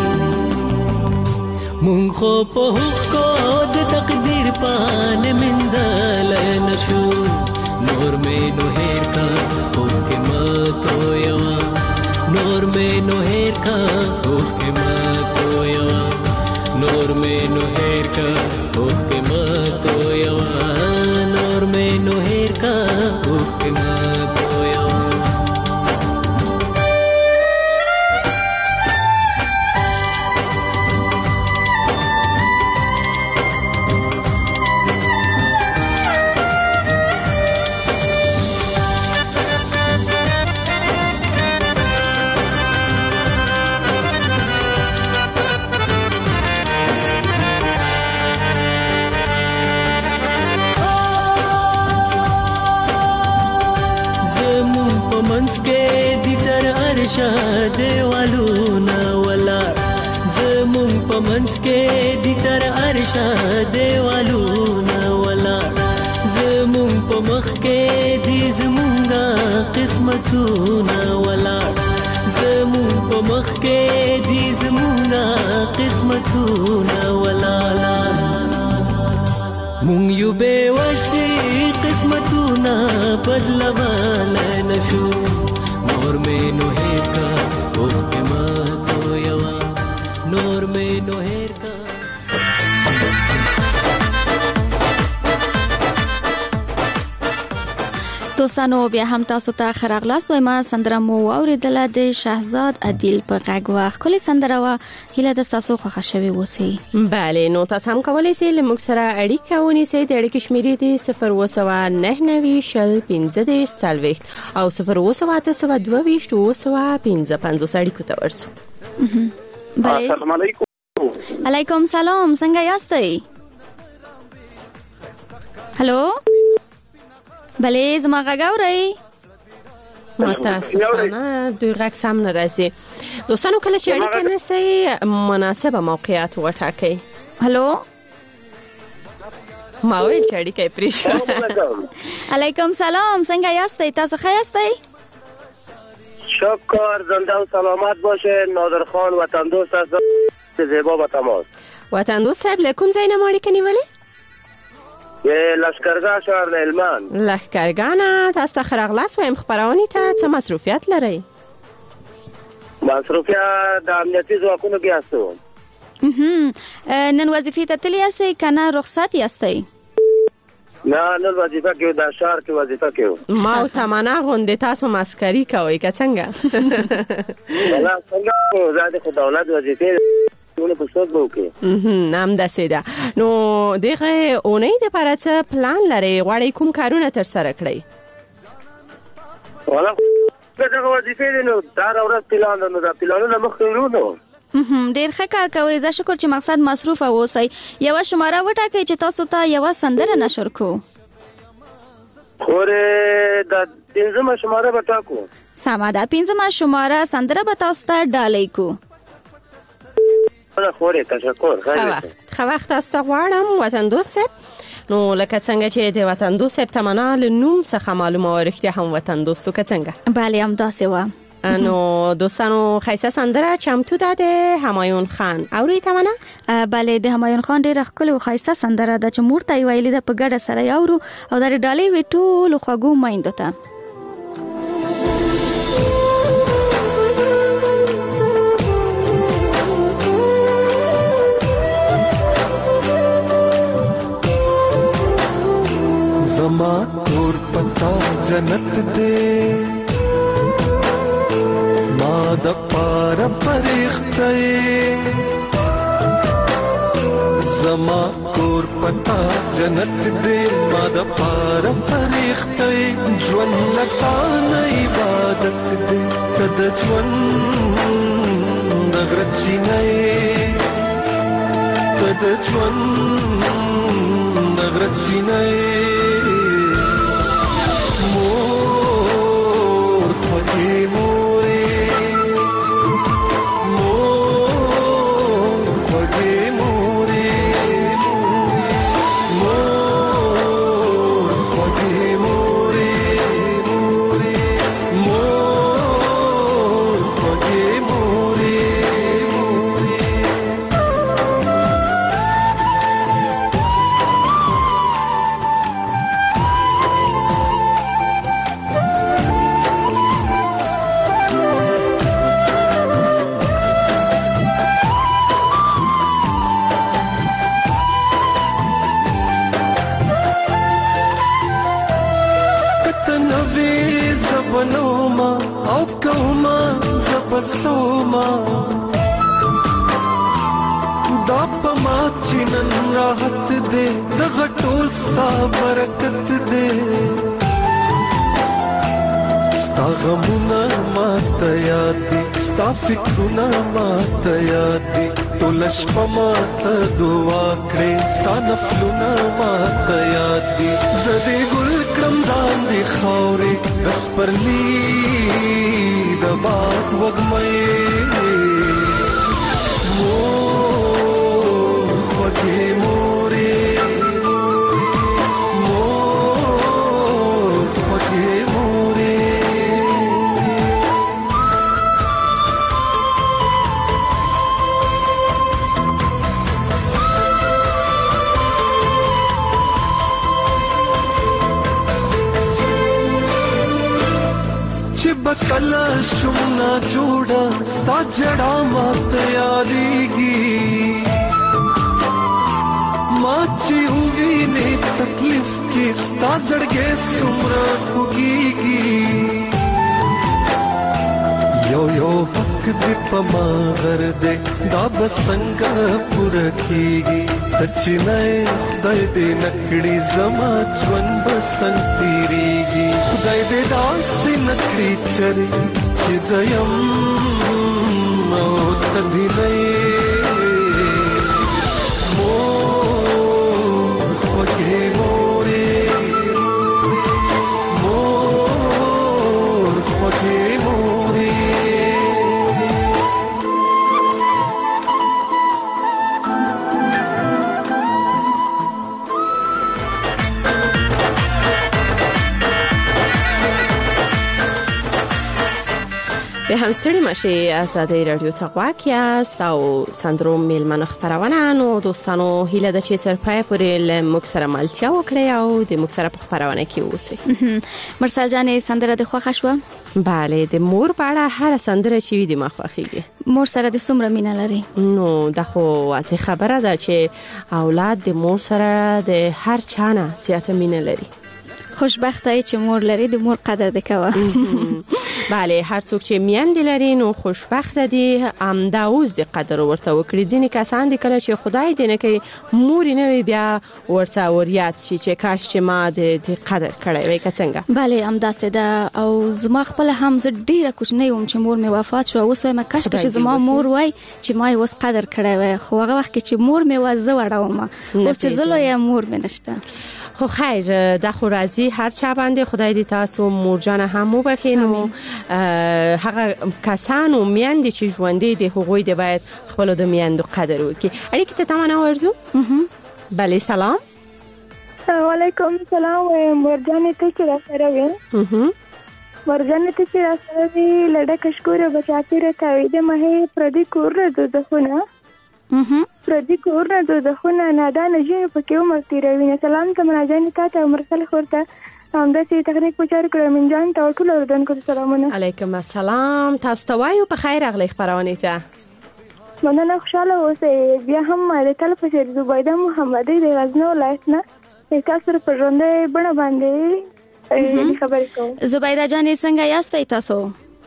مونږ خو په حکم د تقدیر پان منزل نشو. نور مې نو هیر کا اوف کې ماتو یوا. نور مې نو هیر کا اوف کې ماتو یوا. نور مې نو هیر کا اوف کې ماتو یوا. نور مې نو هیر کا اوف کې ماتو یوا. دیوالونه ولار زمون په منځ کې د تر عرشه دیوالونه ولار. زمون په مخ کې د زمونږه قسمتونه ولار. زمون په مخ کې د زمونږه قسمتونه ولار. مونږ یو به وسی قسمتونه بدلول نشو. نور مې نو هیر کا اوخ کې ماتو یوا. نور مې نو هیر کا. دوستانو بیا هم تاسو ته خراغلاست وایم. سندره مو اوریدله د شهزاد عادل په غږ. وخت کلی سندره وا هله د تاسو خوښ شوي وسی. بله نو تاسو هم کولای شئ لمږ سره اړیکه ونیسئ. د اړیکې شمیرې دي 029901540 او 0282225 اړیکو ته ورسو. السلام علیکم. علیکم سلام. څنګه یاستئ؟ هلو بله زما غږ اورئ؟ متاسفانه دوی غږ سم نه راځي. دوستانو کله چې اړیکه نیسئ مناسبه موقعیت وټاکئ. هلو ما ویل چې اړیکه یې پرې شوه. علیکم سلام، څنګه یاستئ؟ تاسو ښه یاستئ؟ شکر، زنده و سلامت باشه. نادر خان وطن دوست هستم، زیبا با تماس. وطن دوست صاحب له کوم ځای نه مو اړیکه نیولې؟ لشکرګاه ښار له هلمند. لښکرګاه نه تاسو ته ښه راغلاست وایم. خپرونې ته څه مصروفیت لرئ؟ مصروفیت د امنیتي ځواکونو کې هستو. نن وظیفې ته تللی یاستئ که نه رخصت یاستئ؟ نه نن وظیفه کې د ښار کې وظیفه کې. ما او تمنا غوندې تاسو مسکري کوئ که څنګه؟ ولا څنګه زه د دولت وظیفې ونه په څوک وکړي. نام داسې ده. نو دغه اونۍ دپاره څه پلان لرئ؟ غواړئ کوم کارونه ترسره کړئ؟ ولا دغه وظیفې دي نو دا ورځ پلان ده، نو دا پلانونه مخکې ورو. ډیر ښه کار کوئ. زه شکر چې مقصد مصروف اوسئ. یوه شماره وټاکئ چې تاسو ته یوه سندره نشر کړو. خورې د 5مه شماره به ټاکو. سمه ده، 5مه شماره سندره به تاسو ته ډالۍ کو. خورې تشکر. ښه وخت تاسو ته غواړم وطن دوست صاحب. نو لکه څنګه چې د وطن دوست صاحب تمنا له نوم څخه معلومه وه، رښتیا هم وطن دوستو که څنګه؟ بله همداسې وه. نو دوستانو ښایسته سندره چمتو ده د همایون خان. اورئ تمنا؟ بله د همایون خان ډېره ښکلې او ښایسته سندره ده چې مور ته یې ویلې ده په ګډه سره یې اورو او دا ډالۍ وي ټولو خوږو میندو ته. زما کور پتا جنت دے ما د پار فرښتې. زما کور پتا جنت دے ما د پار فرښتې. ژوند لکه عبادت دے کد ژوند غرچینه کد ژوند غرچینه. مور خوږې مورې مور خوږې مورې مور خوږې مورې مور خوږې مورې. زبنوما او کوما زبسوما دا پما چنن راحت دے دغه ټول ستا برکت دے. ستا غمونه ماته یاد دي ستا فکرونه ماته یاد دي ټوله شپه ماته دعا کړې ستا نفلونه ماته یاد دي. زه دې ګل کړم ځان دې خاورې د سپرلي د باد وږمې. مور خوږې مورې مور خوږې مورې. بکلا شمنا جوڑا ستا جڑا مات یادیگی ماچی ہوئی نے تکلیف کی ستا زڑگے سمرا خوگیگی. یو یو حق دی پما غر دے دا بسنگا پورا کیگی. تچنائے خدای دے نکڑی زما جون بسن تیریگی. خدای دے داسی نکڑی چری چیزیم او تدھی نئے. مور خوږې مورې به هم ستړي مشي آزادي رادیو ته غواړئ است او سندروم میلمنو خبرونه نو دوستانو هیله د چې تر پای پورې موږ سره ملتیا وکړي او د موږ سره په خبرونه کې اوسئ. مرسل جان سندره د خوښه شو؟ بله د مور په اړه هر سندره چې وي د ما خوښیږي. مور سره د څومره مینه لري؟ نو دا خو واضح خبره ده چې اولاد د مور سره د هر چا نه زیاته مینه لري. خوشبخته ای چې مور لري د مور قدر وکوه. بله هر څوک چې میندې لري نو خوشبخته دي امدا اوس د قدر ورته وکړي. ځینې کسان دي کله چې خدای دې نه کوي مور نه وي بیا ورته وریاد شي چې کاش چې ما د قدر کړی وای که څنګه. بله همداسې ده او زما خپل هم زه ډیره کوچنۍ وم چې مور مې وفات شو. اوس وایم کاش چې زما مور وای چې ما یې اوس قدر کړی وای خو هغه وخت چې مور مې و زه وړه وم اوس چې زه لویه مور مې نشته. خو خیر دا خو راځي هر چا باندې خدای دې تاسو مور جان هم وبخښي. نو هغه کسانو میندې چې ژوندې دي هغوی دې باید خپل د میندو قدر وکړي. اړیکې ته تمنا ورزو. بله سلام وعلیکم سلام. مور جان ته چې راسره وې مور جان ته چې راسره وې لډه کشکور بچاتی راته وې د مه پردي کور د خونه پردي کور د خونه نادان جن په کې عمر تیروي. سلام ته مناجان ته مرسل خورته همداسې تخنیک پچار کړم من جان ته ټول اردوونکو سلامونه. علیکم السلام. تاسو ته وایو په خیر اغلی خبرونه ته مننه خوشاله اوسئ. بیا هم د تل په سر زبیده محمدی د غزنی ولایت نه تاسو په ژوندۍ بڼه باندې خبرې کوم. زبیده جان څنګه یاستئ تاسو؟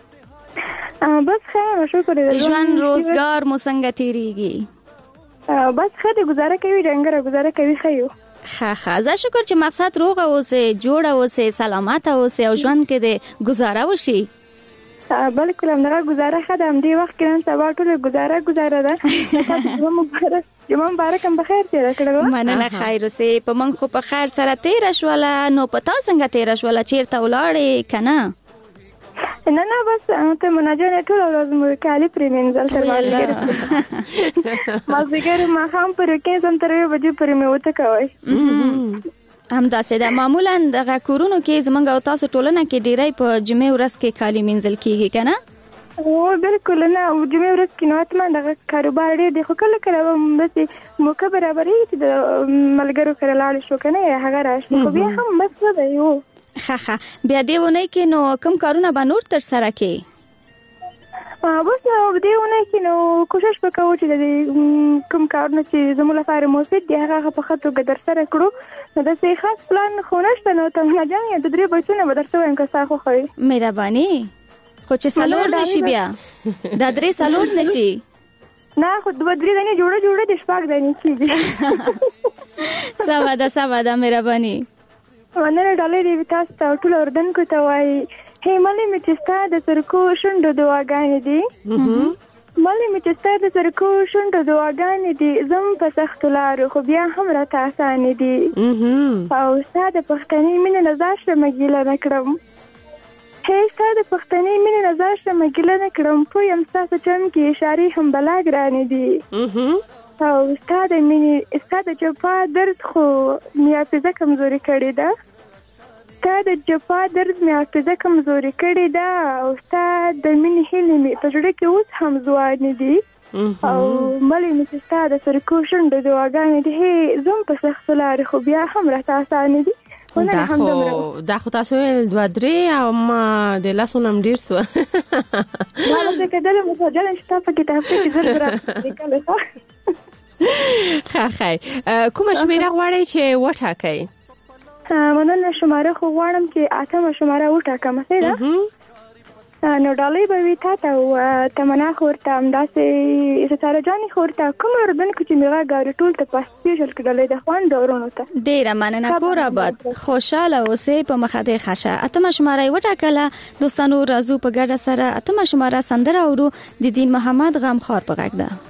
بس خیر شکر. ژوند روزګار مو څنګه تیریږي؟ بس خیر گزاره کوي ډنګره گزاره کوي خیو. ښه زه شکر چې مقصد روغه اوسه جوړه اوسه سلامت اوسه او ژوند کې د گزاره وشي. بالکل همدغه گزاره خدام دی وخت کې نن سبا ټول گزاره ده. جمعه مبارک هم بخیر تیر کړو. مننه خیر اوسه. په من خو په خیر سره تیر شوله. نو پتا څنګه تیر شوله چیرته ولاړې کنه؟ نه بس ته مناجات ټول ورځ مې کالي پریمنځل تر مازیګر ما هم پر کې سم تر بجې پرې مې وته کوي. همداسې ده معمولا د کورونو کې زمونږ او تاسو ټولنه کې ډیری په جمعې ورځ کې کالي منځل کیږي کنه؟ او بالکل نه جمعې ورځ کې نو اتمن د کاروبار ډېر خو کله بس موقع برابرې چې د ملګرو سره لاړ شو کنه هغه راشي خو بیا هم بس ده یو ښه بیا دی ونه کې نو کوم کارونه به نور تر سره کې؟ بس دی ونه کې نو کوشش وکړو چې د کوم کارونه چې زموږ لپاره مفید دي هغه په ښه توګه در سره کړو. نو داسې خاص پلان خو نشته. نو ته مجان د درې بچونه به درته وایم که ستا خوښوي. مهرباني خو چې سلور نشي بیا دا درې سلور نشي نه خو دوه درې دانې جوړه د شپږ دانې کېږي. سوا ده مهرباني. مننه ډالۍ دی تاسو ته ټول اردوونکو ته وایي ملي مې چې ستا د سرکو شونډو دعاګانې دي ملي مې چې ستا د سرکو شونډو دعاګانې دي زم په سختو لارو خو بیا هم راته اسانې دي او ستا د پښتني مینې نه ځان شمه ګیله نه کړم ستا د پښتني مینې نه ځان شمه ګیله نه کړم پوه یم ستاسو چم کې اشارې هم بلا ګرانې دي او ستا د مینې ستا د جفا درد خو مې حافظه کمزوري کړې ده ستا د جفا درد مې حافظه کمزوري کړې ده او ستا د مینې هیلې مې په زړه کې اوس هم ځوانې دي او ملي مې چې ستا د سرکو شونډو دعاګانې دي زم په سختو لارې خو بیا هم راته اسانې دي. دا خو تاسو دوه درې او ما د لاسو نم ډیر سو ما څه کېدل مو سجل شته په کتاب کې زړه راځي. ښه کومه شمیره غواړئ چې وټاکئ؟ مننه شماره خو غواړم چې اتمه شماره وټاکم. څه نو ډالۍ به وي تا ته او تمنا خورته همداسې ستاره جانې خورته کوم اردوونکو چې مې غږ اوري ټول ته په سپیشل کې ډالۍ د خوند ډورونو ته ډیره مننه. کور آباد خوشاله اوسئ په مخه د خشه. اتمه شماره وټاکله دوستانو راځو په ګډه سره اتمه شماره سندره اورو د دین محمد غمخوار په غږ ده.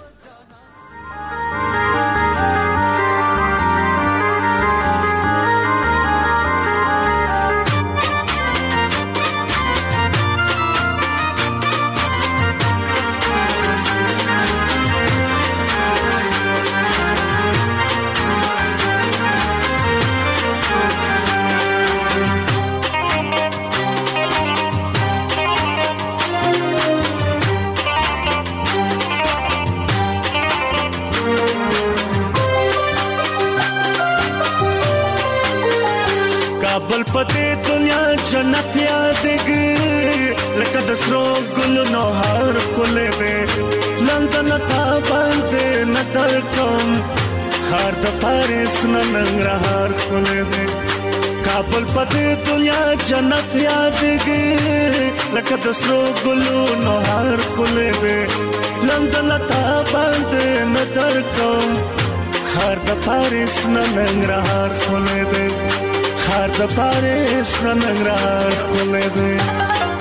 کابل پته دنیا جنت یادګي لکه د سرو ګلونو هر کله دې لندن تا باندې نظر کوم خار د پاریس ننګرهار کله دې کابل پته دنیا جنت یادګي لکه د سرو ګلونو هر کله دې لندن تا باندې نظر کوم خار د پاریس ننګرهار کله دې خار د پاریس ننګرهار کله دې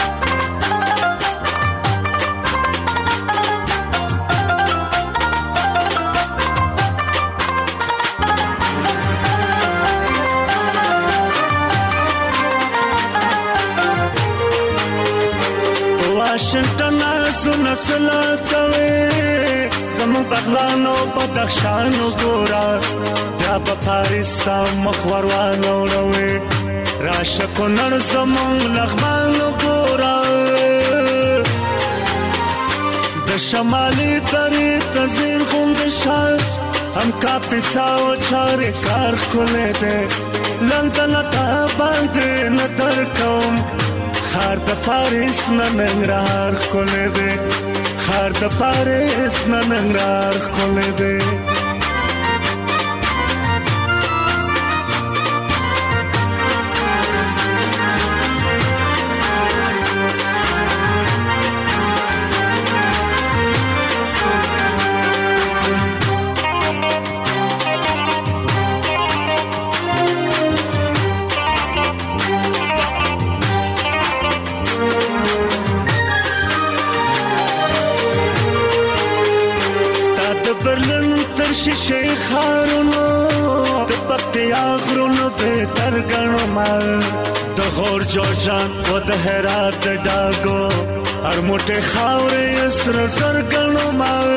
واشنگټن زونه سلاتوي زمو بغلانو بدخشانو ګورا بیا په پاریس تا مخوروانو وروي راشه کونړ زمو لغمانو ګورا د شمالي درې تزیر غوند شال هم کاپیساو چارې کار کوله دې لندن تا باندې نظر کوم خار د پاریس ننګرهار کله دې خار د پاریس ننګرهار کله دې شیشه خارونو د پکتیا غرونو به ترګنو مال د غور جوجان او د هرات ډاګو هر موټه خاورې سر سرګنو مال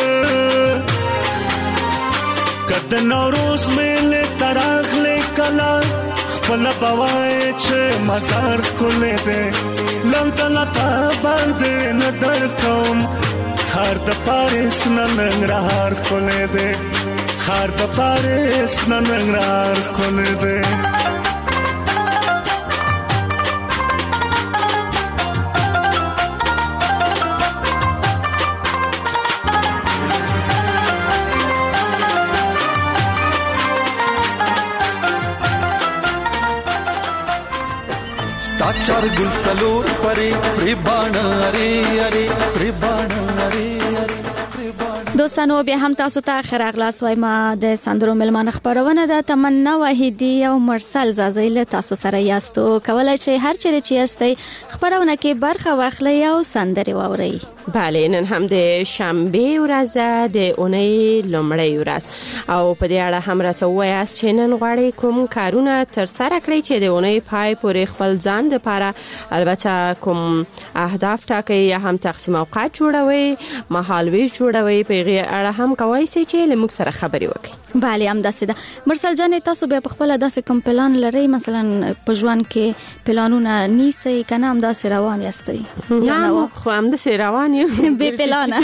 کده نوروز مله تراغله کلا خپل بوای چې مزار کوله دې لندن تا باندې نظر کوم خار د پاریس ننګرهار کله دې خار د پاریس ننګرهار کله دې चार गुल सलोर परे प्रिबाण अरे अरे प्रिबाण अरे अरे دوستانو بیا هم تاسو ته خیر اغلاس وایم د سندرو ملمان خبرونه د تمنا وحیدی او مرسل زازیل تاسو سره یاستو کولای شئ هر چیرې چې یاستئ خبرونه کې برخه واخلئ او سندري واورئ بله نن هم د شنبه ورځ د اونۍ لومړۍ ورځ او په دې اړه هم راته وایاست چې نن غواړئ کوم کارونه تر سره کړئ چې د اونۍ پای پورې خپل ځان لپاره البته کوم اهداف ټاکئ یا هم تقسیم اوقات جوړوي مهالویش جوړوي په اړه هم کوي چې له موږ سره خبري وکړي بله هم داسې ده مرسل جان تاسو بیا په خپل داسې کوم پلان لرئ مثلا په ژوند کې پلانونه نیسئ کنه هم داسې روان یاستئ نه خو هم داسې روان به پلانه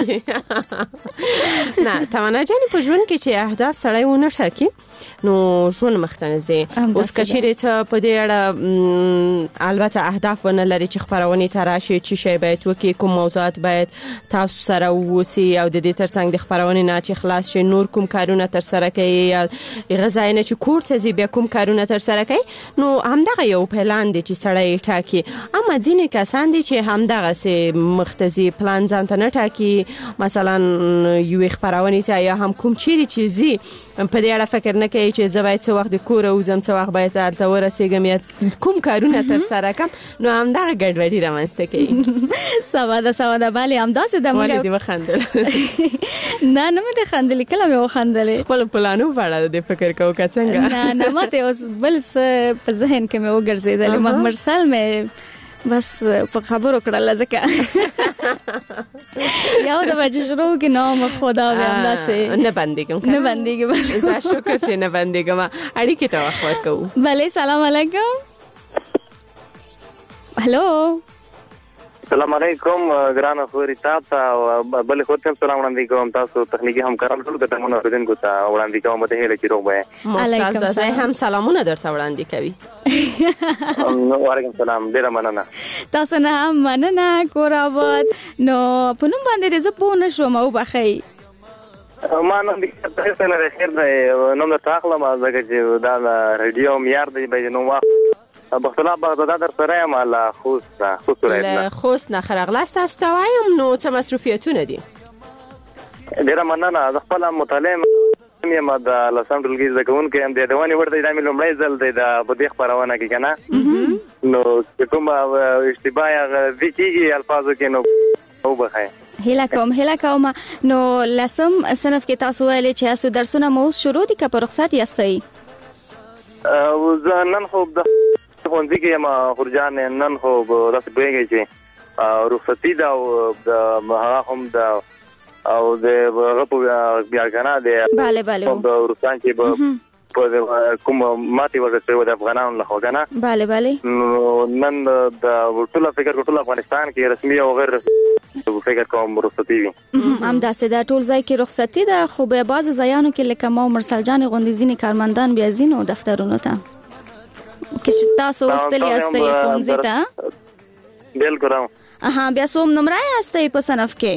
نه تمنا جان په ژوند کې چې اهداف سړی ونه ټاکي نو ژوند مختنه زی اوس کچېره ته په دې اړه البته اهداف ونه لري چې خبرونه تراشي چې شی باید وکي کوم موضوعات باید تاسو سره ووسی او د دې ترڅنګ د خبرونه نه چې خلاص شي نور کوم کارونه تر سره کوي یا غذاینه چې کور ته زی بیا کوم کارونه تر سره کوي نو همدغه یو پلان دی چې سړی ټاکي اما ځینې کسان دي چې همدغه سه مختزي پلان ځان ته نه ټاکي مثلا یو خبرونه ته یا هم کوم چیرې چیزي په دې اړه فکر نه کوي چې زه باید څه وخت د کور او زم څه وخت باید تلته ورسېږم یا کوم کارونه تر سره کوم نو همدغه ګډوډي رامنځته کوي ساده bale همداسې د موږ ولې وخندل نه مې خندل کله مې وخندل خپل پلانو وړه د فکر کو څنګه نه ماته اوس بل څه په ذهن کې مې وګرځیدل مرسل مې بس په خبرو کړل ځکه یو د بجشرو کې نام خدا به همداسې نه بندګم زه شکر چې نه بندګم اړیکې ته وخت کوو بله سلام علیکم هلو السلام علیکم ګران خوري تاسو بل خو ته سلام وړاندې کوم تاسو تخنیکی همکاران ټول ګټمنو اوریدونکو ته وړاندې کوم ته هیله چې روغ وای علیکم السلام هم سلامونه درته وړاندې کوي وعلیکم السلام ډیر مننه تاسو نه هم مننه کورابات نو په نوم باندې زه پوه نشوم او بخی ما نن د تاسو نه خیر دی نو تاخله ما زګه چې دا رادیو معیار دی به نو بختلا بغداد در سره یم له خوست له خوست نه خرغلاست تاسو ته وایم نو څه مصروفیتونه دي ډیره مننه زه خپل مطالعه یم د لسم ټولګي زده کوونکی یم د دوانې ورته د لومړی ځل دی د بدې خپرونه کې که نه نو کوم اشتباه دې کېږي الفاظو کې نو وبخئ هیله کوم نو لسم صنف کې تاسو ویلې چې تاسو درسونه مو شروع دي که په رخصت یاستئ زه نن خو د ښوونځي کې یم خورجان نن خو داسې پوهېږئ چې رخصتي ده او هغه هم د او د هغه په بیا که نه د روسان چې به کوم ماتې ورکړل شوې د افغانانو لخوا که نه نو نن د ټول افغانستان کې رسمي او غیر رسمي فکر کوم رخصتي وي همداسې دا ټول ځای کې رخصتي ده خو بیا بعضې ځایانو کې لکه ما مرسل جانې غوندې ځینې کارمندان بیا ځینو دفترونو ته که تاسو وستلی یاستئ ښوونځي ته بلکل بیا څوم نمره یاستئ په صنف کې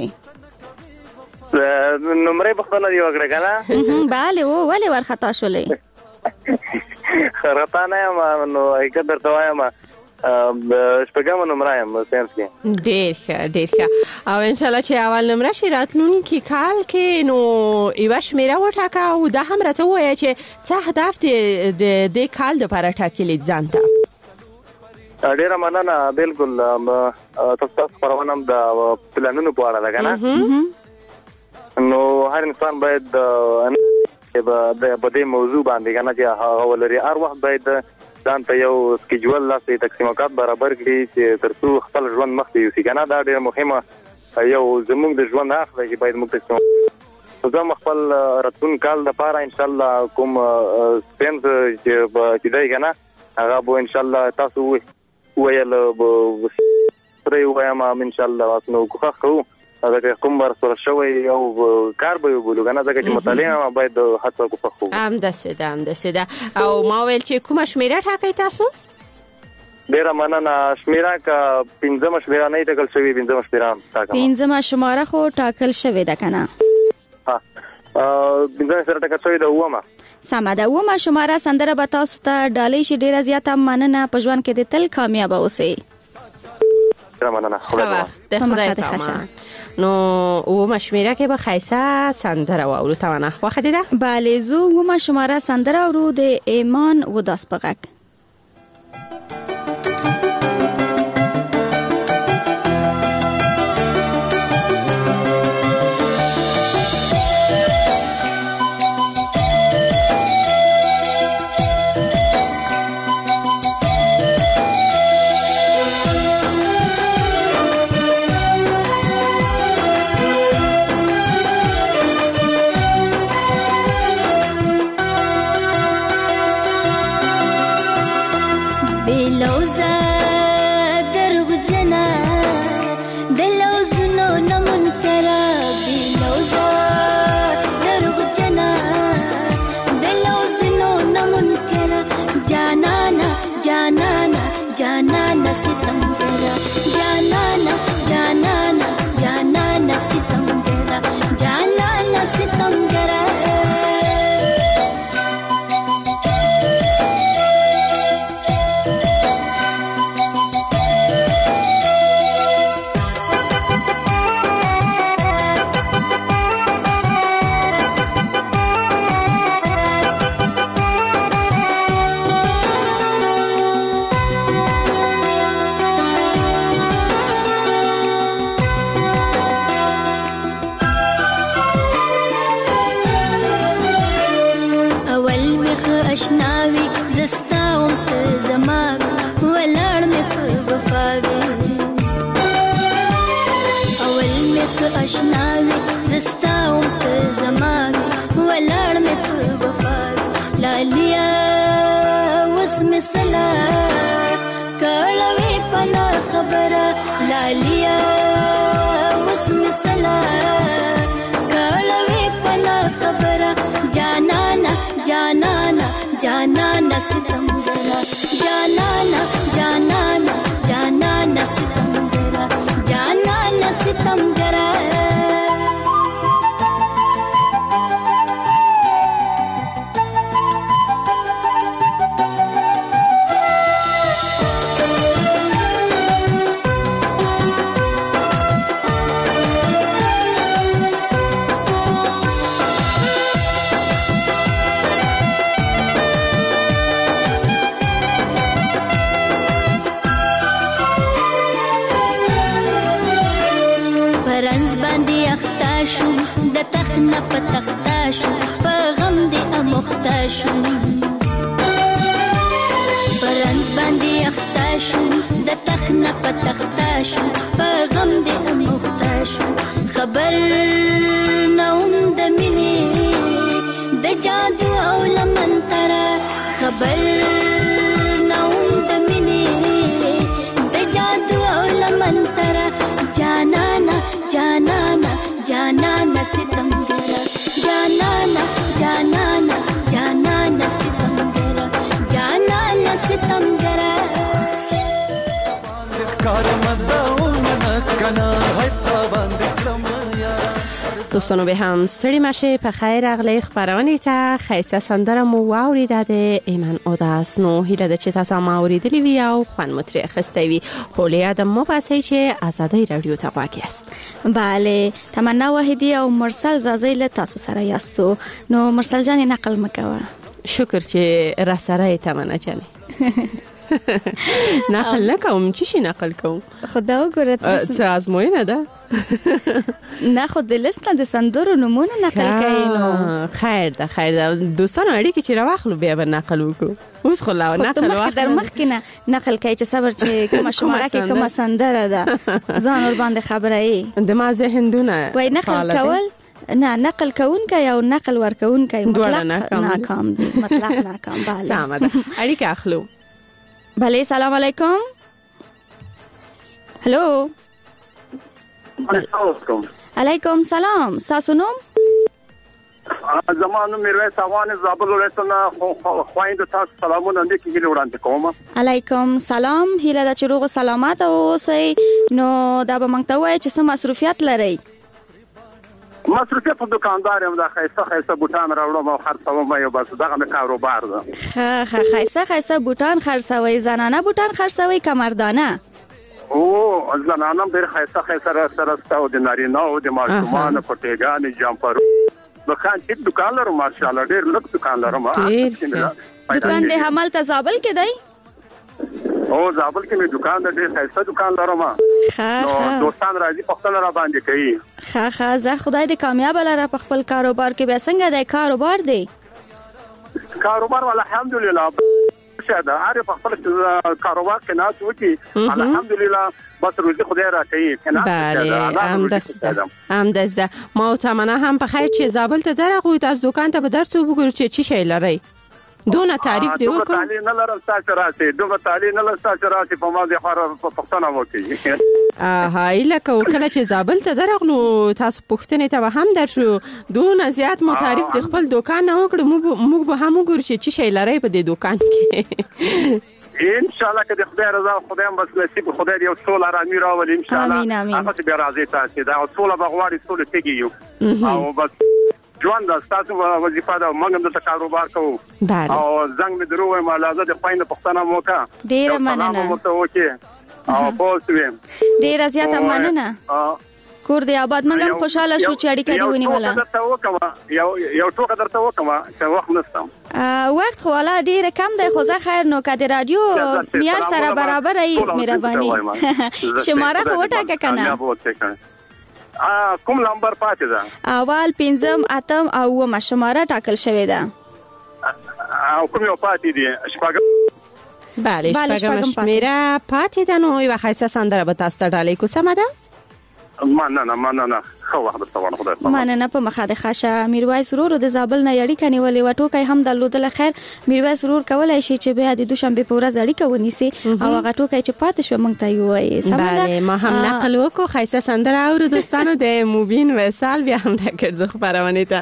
نمره پوښتنه دې وکړه که نه بله ولې وارخطا شولې خطا نه یم نو حقیقت درته وایم شپږمه نمره یم ساینس کې ډېر ښه او انشاءالله چې اول نمره شي راتلونکي کال کې نو یوه شمېره وټاکه او دا هم راته ووایه چې څه اهداف د دې کال دپاره ټاکلي ځان ته ډېره مننه بلکل تاسو خپرونه هم د پلانونو په اړه ده که نه نو هر انسان باید په دې موضوع باندې که نه چې هغه ولري هر وخت باید ځان ته یو سکیجول داسې تقسیم اوقات برابر کړي چې تر څو خپل ژوند مخته یوسي که نه دا ډېره مهمه یو زموږ د ژوند اخ دی چې باید موږ تقسیم زه هم خپل راتلونکي کال دپاره انشاءالله کوم ساینس چې دی که نه هغه به انشاءالله تاسو وویل سره یې ووایم انشاءالله نو کوښښ کوو ځکه کوم ورسره شوی او کار به یې وبولو که نه ځکه چې مطالعه باید هڅه کوښښ وکړو همداسې ده او ما ویل چې کومه شمېره ټاکئ تاسو ډېره مننه شمېره که پنځمه شمېره نه ټاکل شوې پنځمه شمېره ټاکم پنځمه شماره خو ټاکل شوې ده که نه پنځمه شمېره ټاکل شوې ده اوومه سمه ده اوومه شماره سندره به تاسو ته ډالۍ شي ډېره زیاته مننه په ژوند کې د تل کامیابه اوسئ مننه خدای پامان نو اومه شمېره کې به ښایسته سندره واورو توانه خوښه دې ده بله زه اومه شماره سندره اورو د ایمان وداس په غږ لالیا وس مسلا کړه وی پناه خبره لالیا وسمسلا کړوي پلا خبره جانانا جانانا جانانا ستمګرا جانانا جانانا جانانا ستمګرا جانانا ستمګرا نه پتختا شو په غم دې امختا شو برنس باندې اختا شو د تخنه پتختا شو په غم دې امختا شو خبر نوم د مینې د جادو او لمنترا خبر نوم د مینې د جادو او لمنترا جانانا جانانا جانانا ستمګرا جانانا جانانا جانانا ستمګرا جانانا ستمګرا کار مداو منکنا هیتا باندې کلم یارا دوستانو به هم ستړي مشه په خیر اغلی خبرونه ته خیسه سندره مو واوریده ده ایمن اوداس نو هیله ده چې تاسو ما اوریدلی وی او خوان متری خستوي خو له ادم مو پاسې چې آزادی رادیو ته واقع است. بله تمنا واحدی او مرسل زازی له تاسو سره یاستو نو مرسل جان نقل مکوه. شکر چې را سره تمنا جان نقل نکوم چی شي نقل کوم خدا وګوره څه ازموینه ده نه خود لست د سندرو نمونه نقل کوي نو خیر ده دوستانو اړیکې چې راوخلو بیا به نقل وکړو اوس خو لا نقل واخلو در مخ کې نقل کوي چې صبر چې کومه شماره کې کومه سندره ده ځان ور باندې خبره ای د ما ذهندونه وای نقل کول نه نقل کون کوي او نقل ور کون کوي مطلق ناکام دي مطلق ناکام bale سم ده اړیکه اخلو بله سلام علیکم هلو علیکم سلام تاسو نوم زمانو میرویس افغان زابل ولایتونه خوایند تاسو سلامونه لیکي هیله وړاندې کوم علیکم سلام هیله د چروغ سلامات اوسئ نو دا به مونږ ته وایي چې څه مصروفیت لرئ مصروفیت په دکاندار یم دا خیسته بوټان راوړم او خرڅوم یو بس دغه مې کاروبار ده خیسته بوټان خرڅوي زنانه بوټان خرڅوي کمردانه او زنانه ډېر خیسته سره ستاسو د نارینه او د ماشومان پټېګان جامپر دکان چې دکان لرم ماشاءالله ډېر لوکس دکان لرم دکان د حمل تزابل کې دی او زابل کې مې دکان د ډېر خیسته دکان لرم نو دوستان راځي په خپل را باندې کوي ښه زه خدای دې کامیاب لره په خپل کاروبار کې به څنګه دی کاروبار دی کاروبار الحمدلله شاده هر په خپل کاروبار کې ناس وکي الحمدلله بس روزي خدای را کوي کنه بله ام دسته ما تمنا هم په خیر چې زابل ته درغو تاسو دکان ته به درسو وګورئ چې چی شی لري دونه تعریف دی وکړه تعالی نه لرم تاسو راسي دغه تعالی نه لرم تاسو راسي په ما دي خور په پښتنه وکي هایله کله چې زابل ته درغلو تاسو پښتنه ته هم درشو دونه زیات مو تعریف د خپل دکان نه وکړو موږ به هم وګورو چې شی لري په دې دکان کې ان شاء الله که خدای رضا خدای بس نصیب خدای یو ټول آرامي راولي ان شاء الله هغه به راځي تاسو دا ټول بغواړي ټول تیږي او بس ژوند تاسو وظیفه دا موږ د کاروبار کوو او زنګ مې دروه مالازه د پاین پښتنه موکا ډیر مننه او پوسوي ډیر زیاته مننه کور دی آباد موږ خوشاله شو چې اړیکه دی ونیوله یو ټوکه درته وکم چې وخت نستم وخت خو ولا ډیر کم دی خو زه خیر نو کده رادیو معیار سره برابر ای مهرباني شماره خو وټاکه کنه کوم نمبر پاتې ده اول 5 اتم او مشماره ټاکل شوی ده او کوم یو پاتې دي شپږم بله شپږم شمیره پاتې ده نو یو خاصه سندره به تاسو ته ډالۍ کو سم ده مننه خو وخت درته خدای پاک مننه په مخه د خاشه میرویس ورور د زابل نه اړیکه نیولې و ټوکې هم درلودل. خیر میرویس ورور کولای شي چې بیا د دوشنبه په ورځ اړیکه ونیسي او هغه ټوکې چې پاتې شو مونږ ته یوي. بله ما هم نقل وکړو خیسه سندره او دوستانو د موبین وصال بیا هم د کرزو خبرونه ته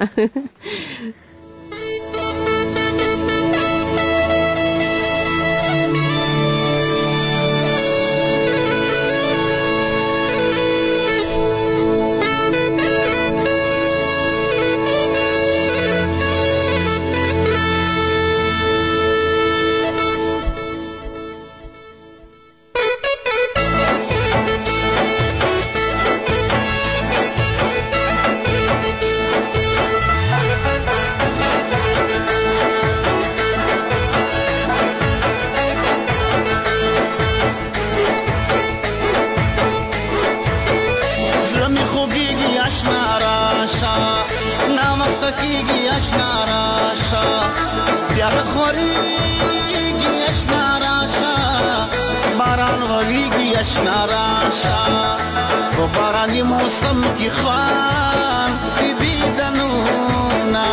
بارانی موسم کی خوان دیدنونا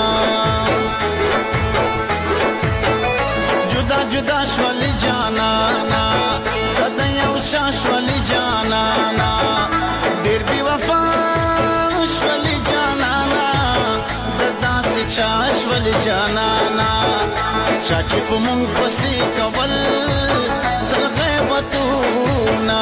جدا جدا شولی جانانا کده یو چا شولی جانانا دیر بی وفا شولی جانانا ددا سی چا شولی جانانا چاچی کو مونگ پسی کول در غیبتونا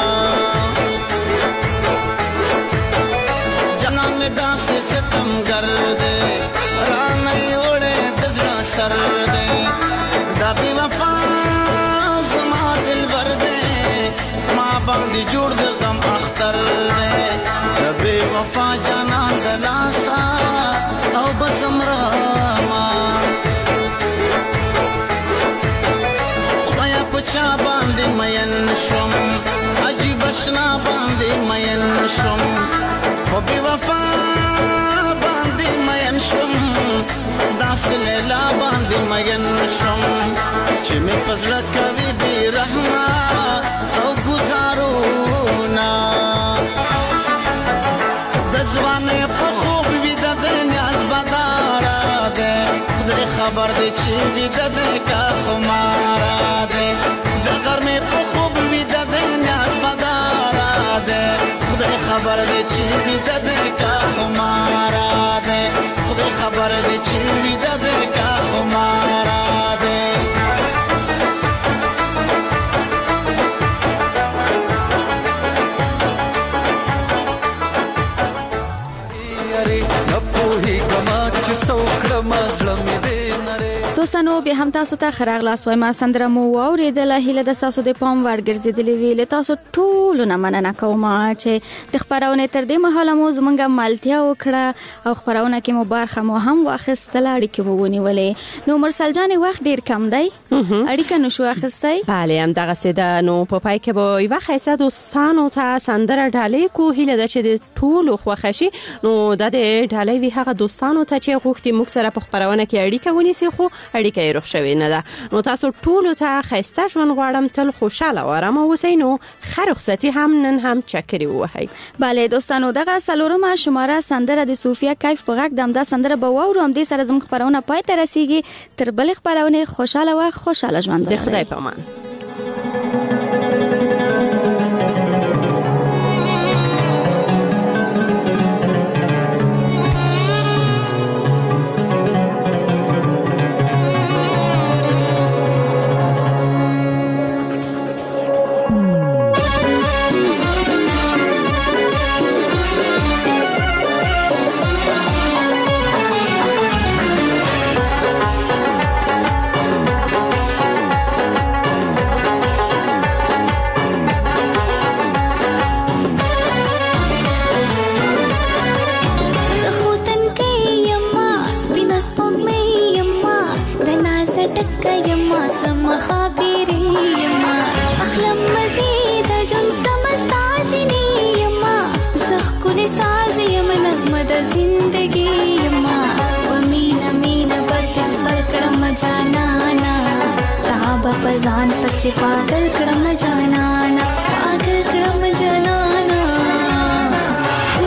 ستم گردے رانئی اوڑے دزرا سر دے دا بی وفا زما دل بردے ماں باندی جوڑ دے غم اختر دے دا بی وفا جانان دلاسا او بزمراما خدایا پچا باندی مین شم عجیب اشنا باندی مین شم و بی وفا داس لیلا باندې مګن شم چې مې پزړه کوي بی رحمه او گزارونا د ځوانې په خوب وي د نیاز بداره ده خدای خبر دی چې وي د کا خماره ده د غرمې په خوب وي د نیاز بداره ده خدای خبر دی چې وي د کا خماره ده خدای خبر دی چې وي د کا خماره ده دوستانو به هم تاسو ته خراغلاس وایم سندره مو اوریدله هله د تاسو د پام ورګرځیدلې ویل تاسو ټول نه مننه کوم چې د خبرونه تر دې مهاله مو زمونږه مالتیا وکړه او خبرونه کې مو برخه مو هم واخیستل اړیکې مو ونیولې نو مرسل جان وخت ډیر کم دی اړیکه نشو اخیستای بله هم دغه سده نو په پای کې به یو خیسه دوستانو ته سندره ډالې کو هله د چې د ټول خوښشي نو د ډالې وی هغه دوستانو ته چې غوښتي موږ سره په خبرونه کې اړیکه ونیسي خو اړیکه یې روښ شوی نه ده نو تاسو ټول ته خیسته ژوند غواړم تل خوشاله و آرام اوسئ نو خرخصتی هم نن هم چکرې ووهئ بله دوستانو دغه څلورمه شماره سندره د صوفیا کیف په غږ دمدا سندره به واورو هم دې سره زموږ خبرونه پای ته رسیږي تر بلې خبرونه خوشاله و خوشاله ژوند د خدای په امان पजान पसे पागल क्रम जानाना पागल क्रम जानाना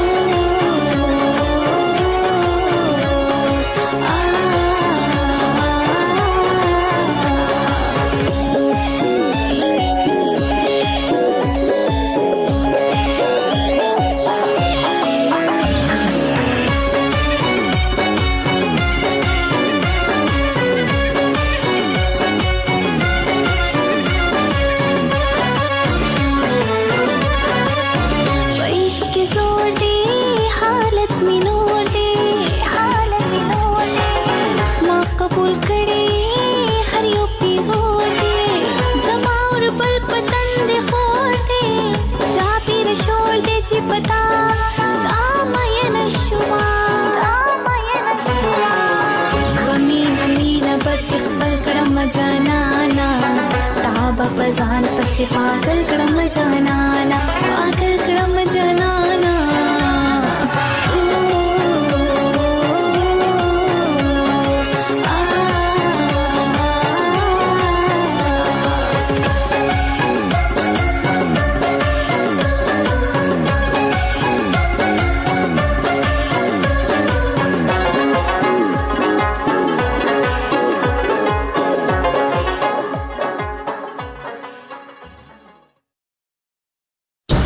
ټول دې چې پتا دا مې نشما ومینه بد خپل کړم جانانا تا به پزان پسې پاگل کړم جانا